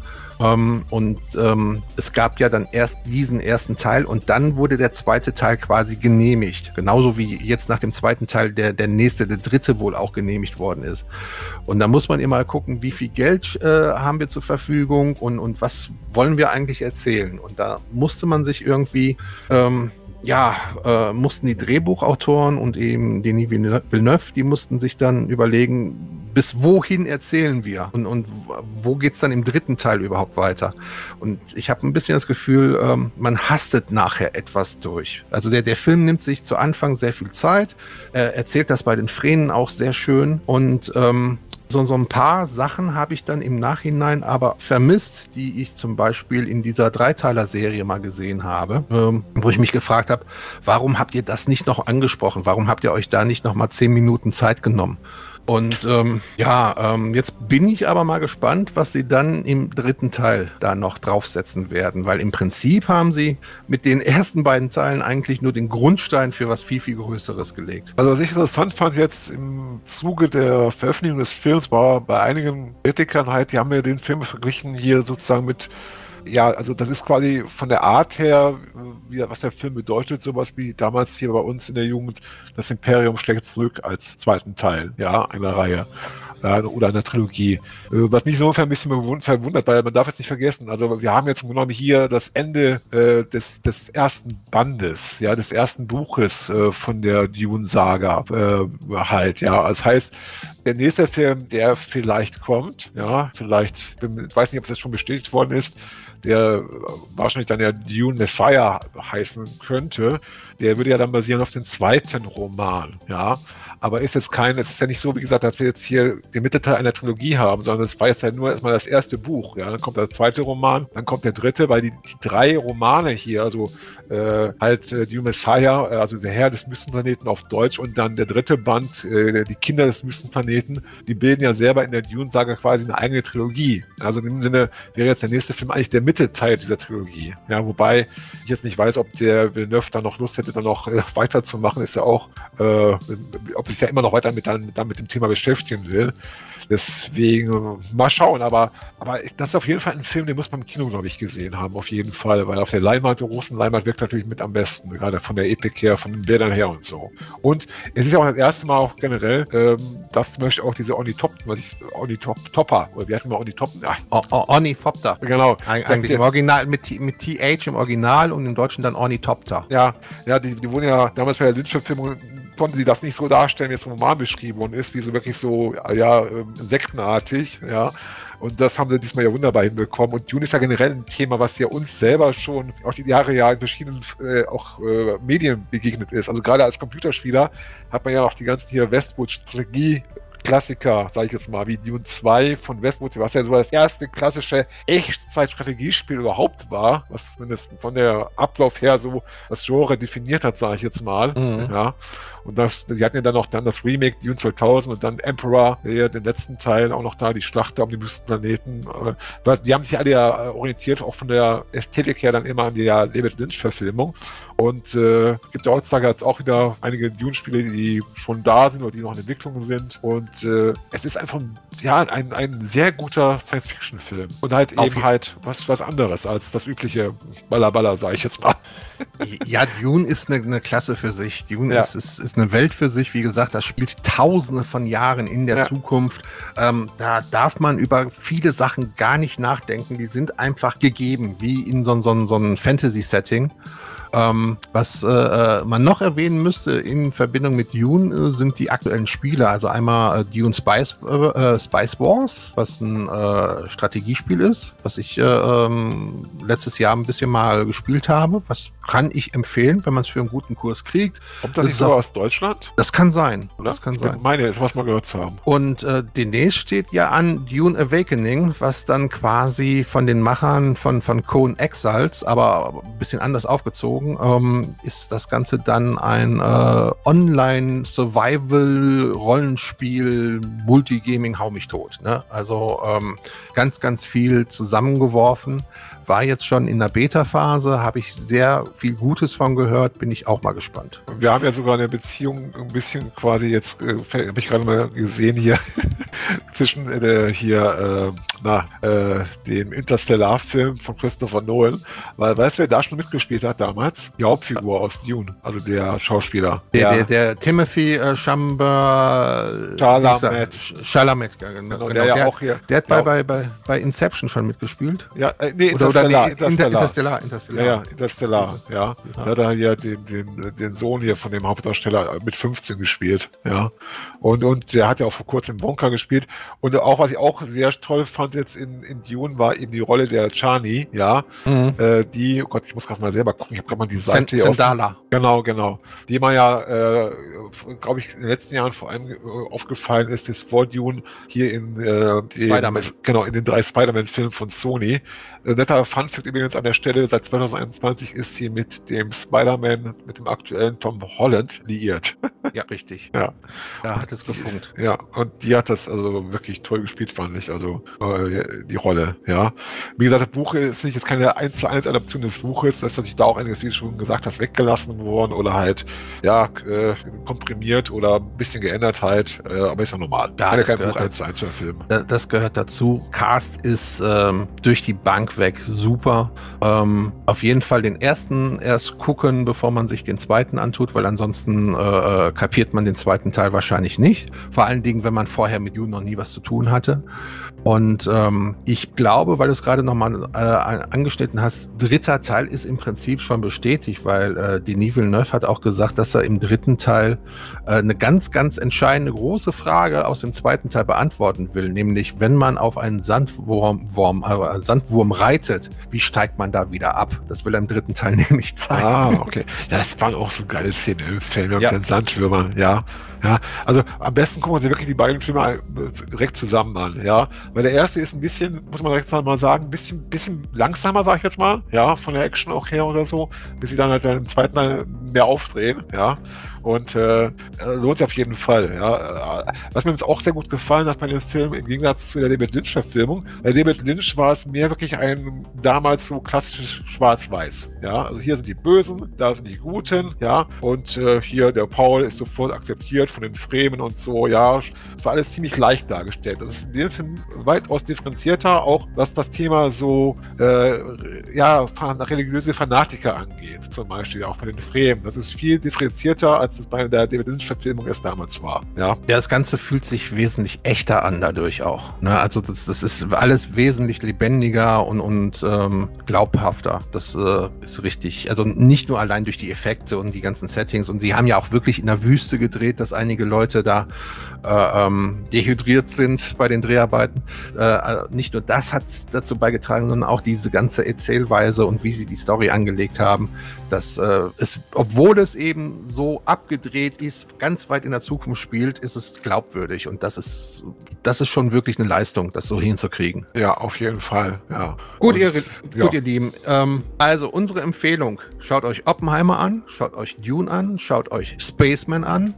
Es gab ja dann erst diesen ersten Teil und dann wurde der zweite Teil quasi genehmigt. Genauso wie jetzt nach dem zweiten Teil der dritte wohl auch genehmigt worden ist. Und da muss man immer gucken, wie viel Geld haben wir zur Verfügung und was wollen wir eigentlich erzählen. Und da musste man sich irgendwie mussten die Drehbuchautoren und eben Denis Villeneuve, die mussten sich dann überlegen, bis wohin erzählen wir und wo geht's dann im dritten Teil überhaupt weiter. Und ich habe ein bisschen das Gefühl, man hastet nachher etwas durch. Also der Film nimmt sich zu Anfang sehr viel Zeit, erzählt das bei den Fränen auch sehr schön und so ein paar Sachen habe ich dann im Nachhinein aber vermisst, die ich zum Beispiel in dieser Dreiteiler-Serie mal gesehen habe, wo ich mich gefragt habe, warum habt ihr das nicht noch angesprochen? Warum habt ihr euch da nicht noch mal 10 Minuten Zeit genommen? Und jetzt bin ich aber mal gespannt, was sie dann im dritten Teil da noch draufsetzen werden, weil im Prinzip haben sie mit den ersten beiden Teilen eigentlich nur den Grundstein für was viel, viel Größeres gelegt. Also was ich interessant fand jetzt im Zuge der Veröffentlichung des Films war bei einigen Kritikern halt, die haben ja den Film verglichen hier sozusagen mit, ja, also das ist quasi von der Art her, was der Film bedeutet, sowas wie damals hier bei uns in der Jugend, das Imperium schlägt zurück als zweiten Teil, ja, einer Reihe oder einer Trilogie. Was mich so ein bisschen verwundert, weil man darf jetzt nicht vergessen, also wir haben jetzt genommen hier das Ende des ersten Bandes, ja, des ersten Buches von der Dune-Saga halt, ja, das heißt, der nächste Film, der vielleicht kommt, ja, vielleicht, ich weiß nicht, ob es jetzt schon bestätigt worden ist, der wahrscheinlich dann ja Dune Messiah heißen könnte, der würde ja dann basieren auf dem zweiten Roman, ja. Aber es ist ja nicht so, wie gesagt, dass wir jetzt hier den Mittelteil einer Trilogie haben, sondern es war jetzt ja nur erstmal das erste Buch, ja. Dann kommt der zweite Roman, dann kommt der dritte, weil die 3 Romane hier, also Dune Messiah, also der Herr des Wüstenplaneten auf Deutsch und dann der dritte Band, die Kinder des Wüstenplaneten, die bilden ja selber in der Dune-Saga quasi eine eigene Trilogie. Also in dem Sinne wäre jetzt der nächste Film eigentlich der Mittelteil dieser Trilogie. Ja, wobei ich jetzt nicht weiß, ob der Villeneuve da noch Lust hätte, dann noch weiterzumachen, ist ja auch, ob sich ja immer noch weiter mit dem Thema beschäftigen will. Deswegen mal schauen, aber das ist auf jeden Fall ein Film, den muss man im Kino, glaube ich, gesehen haben, auf jeden Fall, weil auf der Leinwand, der großen Leinwand wirkt natürlich mit am besten, gerade von der Epik her, von den Bildern her und so. Und es ist ja auch das erste Mal auch generell, dass zum Beispiel auch diese Ornithopter, oder wie heißt immer Ornithopter? Ornithopter. Genau. Eigentlich im Original, mit TH im Original und im Deutschen dann Ornithopter. Ja, die wurden ja damals bei der Lynch-Verfilmung, konnte sie das nicht so darstellen, wie es im Roman beschrieben worden ist, wie so wirklich so, sektenartig, ja. Und das haben sie diesmal ja wunderbar hinbekommen. Und Dune ist ja generell ein Thema, was ja uns selber schon auch die Jahre in verschiedenen Medien begegnet ist. Also gerade als Computerspieler hat man ja auch die ganzen hier Westwood-Strategie Klassiker, sage ich jetzt mal, wie Dune 2 von Westwood, was ja so das erste klassische Echtzeit-Strategiespiel überhaupt war, was zumindest von der Ablauf her so das Genre definiert hat, sage ich jetzt mal. Ja. Und die hatten ja dann noch das Remake Dune 2000 und dann Emperor, den letzten Teil, auch noch da, die Schlacht um den Wüstenplaneten. Die haben sich alle ja orientiert, auch von der Ästhetik her dann immer an die David Lynch-Verfilmung. Und gibt ja heutzutage jetzt auch wieder einige Dune-Spiele, die schon da sind oder die noch in Entwicklung sind. Und es ist einfach ein sehr guter Science-Fiction-Film. Und halt eben halt was anderes als das übliche Balla, sage ich jetzt mal. Ja, Dune ist eine Klasse für sich. Dune ist eine Welt für sich. Wie gesagt, das spielt tausende von Jahren in der Zukunft. Da darf man über viele Sachen gar nicht nachdenken. Die sind einfach gegeben, wie in so einem Fantasy-Setting. Was man noch erwähnen müsste in Verbindung mit Dune sind die aktuellen Spiele. Also einmal Dune Spice Wars, was ein Strategiespiel ist, was ich letztes Jahr ein bisschen mal gespielt habe. Was kann ich empfehlen, wenn man es für einen guten Kurs kriegt. Kommt das nicht so aus Deutschland? Das kann sein. Oder? Das kann sein. Ich meine, jetzt was mal gehört zu haben. Und demnächst steht ja an Dune Awakening, was dann quasi von den Machern von Coen Exiles, aber ein bisschen anders aufgezogen, ist das Ganze dann ein Online-Survival-Rollenspiel, Multigaming, hau mich tot. Ne? Also ganz, ganz viel zusammengeworfen. War jetzt schon in der Beta-Phase, habe ich sehr viel Gutes von gehört, bin ich auch mal gespannt. Wir haben ja sogar eine Beziehung ein bisschen quasi jetzt, habe ich gerade mal gesehen hier, zwischen dem Interstellar-Film von Christopher Nolan, weil weißt du, wer da schon mitgespielt hat damals? Die Hauptfigur aus Dune, also der Schauspieler. Der Timothy Chalamet, genau. Der ja auch hier. Der hat bei Inception schon mitgespielt. Ja, Interstellar. Ja, Interstellar. Da hat er ja den Sohn hier von dem Hauptdarsteller mit 15 gespielt. Ja. Und der hat ja auch vor kurzem Wonka gespielt. Und auch, was ich auch sehr toll fand jetzt in Dune, war eben die Rolle der Chani, ja. Die, oh Gott, ich muss gerade mal selber gucken, ich habe gerade mal die Seite hier Zendala. Genau. Die man ja, glaube ich, in den letzten Jahren vor allem aufgefallen ist, das vor Dune hier in Spider-Man. Genau, in den 3 Spider-Man-Filmen von Sony. Netter Funfact übrigens an der Stelle, seit 2021 ist sie mit dem Spider-Man, mit dem aktuellen Tom Holland liiert. Ja, richtig. Ja. Da hat es gefunkt. Ja, und die hat das also wirklich toll gespielt, fand ich, also die Rolle, ja. Wie gesagt, das Buch ist nicht jetzt keine 1:1 Adaption des Buches, das ist natürlich da auch einiges, wie du schon gesagt hast, weggelassen worden oder halt, komprimiert oder ein bisschen geändert halt, aber ist ja normal. Ja, kann ja kein Buch 1:1 verfilmen. Das gehört dazu. Cast ist durch die Bank weg super. Auf jeden Fall den ersten erst gucken, bevor man sich den zweiten antut, weil ansonsten kapiert man den zweiten Teil wahrscheinlich nicht. Vor allen Dingen, wenn man vorher mit Dune noch nie was zu tun hatte. Und ich glaube, weil du es gerade nochmal angeschnitten hast, dritter Teil ist im Prinzip schon bestätigt, weil Denis Villeneuve hat auch gesagt, dass er im dritten Teil eine ganz, ganz entscheidende große Frage aus dem zweiten Teil beantworten will, nämlich wenn man auf einen Sandwurm reitet, wie steigt man da wieder ab? Das will er im dritten Teil nämlich zeigen. Ah, okay. Ja, das waren auch so geile Szenen im Film mit den Sandwürmern, ja. Ja, also am besten gucken wir sich wirklich die beiden Filme direkt zusammen an, ja. Weil der erste ist ein bisschen, muss man direkt mal sagen, ein bisschen langsamer, sag ich jetzt mal, ja, von der Action auch her oder so, bis sie dann halt im zweiten Teil mehr aufdrehen, ja. Und lohnt sich auf jeden Fall, ja. Was mir jetzt auch sehr gut gefallen hat bei dem Film, im Gegensatz zu der David Lynch-Verfilmung, bei David Lynch war es mehr wirklich ein damals so klassisches Schwarz-Weiß, ja. Also hier sind die Bösen, da sind die Guten, ja. Und hier der Paul ist sofort akzeptiert von den Fremen und so, ja. Es war alles ziemlich leicht dargestellt. Das ist in dem Film weitaus differenzierter, auch was das Thema so, religiöse Fanatiker angeht, zum Beispiel auch bei den Fremen. Das ist viel differenzierter, als es bei der David Lynch-Verfilmung erst damals war. Ja, das Ganze fühlt sich wesentlich echter an dadurch auch. Ne? Also das ist alles wesentlich lebendiger und glaubhafter. Das ist richtig. Also nicht nur allein durch die Effekte und die ganzen Settings. Und sie haben ja auch wirklich in der Wüste gedreht, dass einige Leute da dehydriert sind bei den Dreharbeiten. Nicht nur das hat dazu beigetragen, sondern auch diese ganze Erzählweise und wie sie die Story angelegt haben, dass es, obwohl es eben so abgedreht ist, ganz weit in der Zukunft spielt, ist es glaubwürdig und das ist schon wirklich eine Leistung, das so hinzukriegen. Ja, auf jeden Fall, ja. Gut, ihr Lieben, also unsere Empfehlung, schaut euch Oppenheimer an, schaut euch Dune an, schaut euch Spaceman an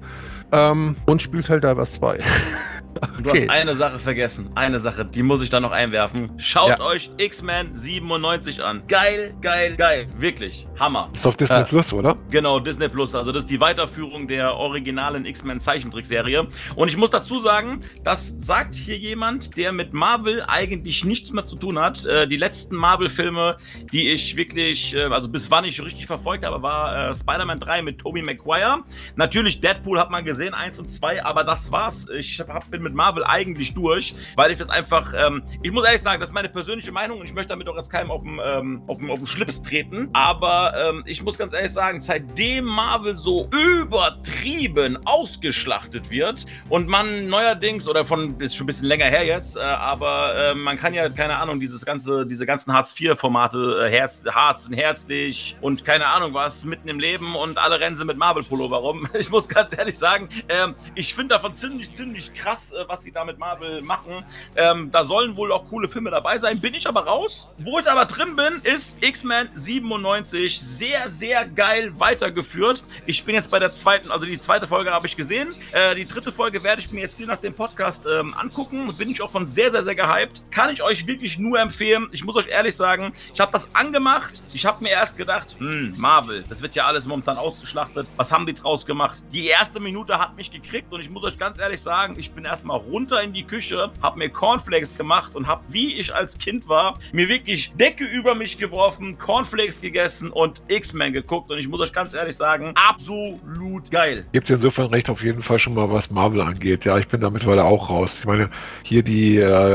und spielt halt da was 2. Okay. Du hast eine Sache vergessen. Eine Sache, die muss ich da noch einwerfen. Schaut euch X-Men 97 an. Geil, geil, geil. Wirklich. Hammer. Ist auf Disney Plus, oder? Genau, Disney Plus. Also das ist die Weiterführung der originalen X-Men Zeichentrickserie. Und ich muss dazu sagen, das sagt hier jemand, der mit Marvel eigentlich nichts mehr zu tun hat. Die letzten Marvel-Filme, die ich wirklich, also bis wann ich richtig verfolgt habe, war Spider-Man 3 mit Tobey Maguire. Natürlich Deadpool hat man gesehen, 1 und 2, aber das war's. Ich bin mit Marvel eigentlich durch, weil ich das einfach, ich muss ehrlich sagen, das ist meine persönliche Meinung und ich möchte damit auch jetzt keinem auf den Schlips treten, aber ich muss ganz ehrlich sagen, seitdem Marvel so übertrieben ausgeschlachtet wird und man neuerdings, ist schon ein bisschen länger her jetzt, aber man kann ja, keine Ahnung, diese ganzen Hartz-IV-Formate, Harz und Herzlich und keine Ahnung was, mitten im Leben und alle rennen sie mit Marvel-Pullover rum. Ich muss ganz ehrlich sagen, ich finde davon ziemlich krass, was die da mit Marvel machen. Da sollen wohl auch coole Filme dabei sein. Bin ich aber raus. Wo ich aber drin bin, ist X-Men 97. Sehr, sehr geil weitergeführt. Ich bin jetzt bei der zweiten, also die zweite Folge habe ich gesehen. Die dritte Folge werde ich mir jetzt hier nach dem Podcast angucken. Bin ich auch von sehr, sehr, sehr gehypt. Kann ich euch wirklich nur empfehlen. Ich muss euch ehrlich sagen, ich habe das angemacht. Ich habe mir erst gedacht, Marvel, das wird ja alles momentan ausgeschlachtet. Was haben die draus gemacht? Die erste Minute hat mich gekriegt und ich muss euch ganz ehrlich sagen, ich bin erstmal runter in die Küche, habe mir Cornflakes gemacht und habe, wie ich als Kind war, mir wirklich Decke über mich geworfen, Cornflakes gegessen und X-Men geguckt und ich muss euch ganz ehrlich sagen, absolut geil. Gebt dir insofern recht auf jeden Fall schon mal, was Marvel angeht. Ja, ich bin da mittlerweile auch raus. Ich meine, hier wie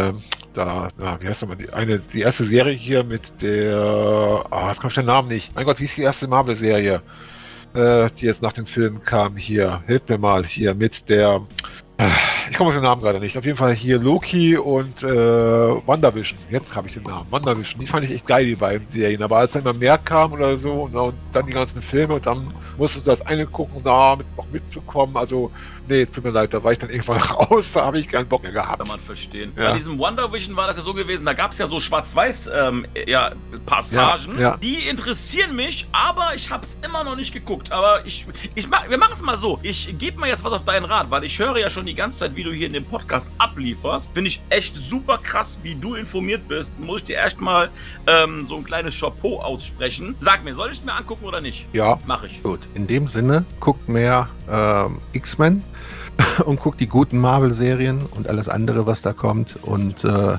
heißt nochmal, die erste Serie hier mit der, jetzt kommt der Name nicht. Mein Gott, wie ist die erste Marvel-Serie, die jetzt nach dem Film kam hier? Hilft mir mal hier mit der, ich komme auf den Namen gerade nicht. Auf jeden Fall hier Loki und WandaVision. Jetzt habe ich den Namen. WandaVision. Die fand ich echt geil, die beiden Serien. Aber als dann immer mehr kam oder so und dann die ganzen Filme und dann musstest du das eine gucken, noch mitzukommen. Also, nee, tut mir leid, da war ich dann irgendwann raus. Da habe ich keinen Bock mehr gehabt. Kann man verstehen. Ja. Bei diesem WandaVision war das ja so gewesen, da gab es ja so Schwarz-Weiß Passagen. Ja. Die interessieren mich, aber ich habe es immer noch nicht geguckt. Aber wir machen es mal so. Ich gebe mal jetzt was auf deinen Rat, weil ich höre ja schon die ganze Zeit, wie du hier in dem Podcast ablieferst. Finde ich echt super krass, wie du informiert bist. Muss ich dir erstmal so ein kleines Chapeau aussprechen. Sag mir, soll ich es mir angucken oder nicht? Ja. Mache ich. Gut, in dem Sinne, guckt mehr X-Men und guckt die guten Marvel-Serien und alles andere, was da kommt. Und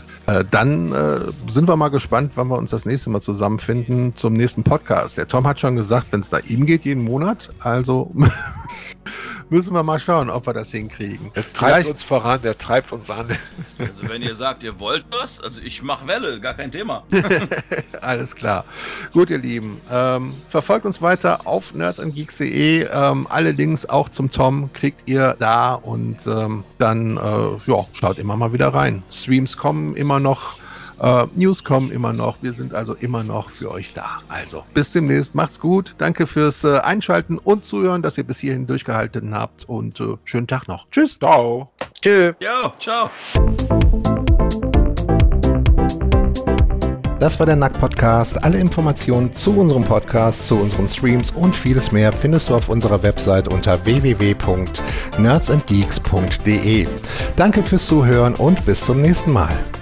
dann sind wir mal gespannt, wann wir uns das nächste Mal zusammenfinden zum nächsten Podcast. Der Tom hat schon gesagt, wenn es nach ihm geht, jeden Monat. Also Müssen wir mal schauen, ob wir das hinkriegen. Der treibt uns voran, der treibt uns an. Also wenn ihr sagt, ihr wollt was, also ich mache Welle, gar kein Thema. Alles klar. Gut, ihr Lieben. Verfolgt uns weiter auf nerdsandgeeks.de. Alle Links auch zum Tom kriegt ihr da und dann schaut immer mal wieder rein. Streams kommen immer noch. News kommen immer noch. Wir sind also immer noch für euch da. Also, bis demnächst. Macht's gut. Danke fürs Einschalten und Zuhören, dass ihr bis hierhin durchgehalten habt. Und schönen Tag noch. Tschüss. Ciao. Tschö. Jo, ciao. Das war der Nack-Podcast. Alle Informationen zu unserem Podcast, zu unseren Streams und vieles mehr findest du auf unserer Website unter www.nerdsandgeeks.de. Danke fürs Zuhören und bis zum nächsten Mal.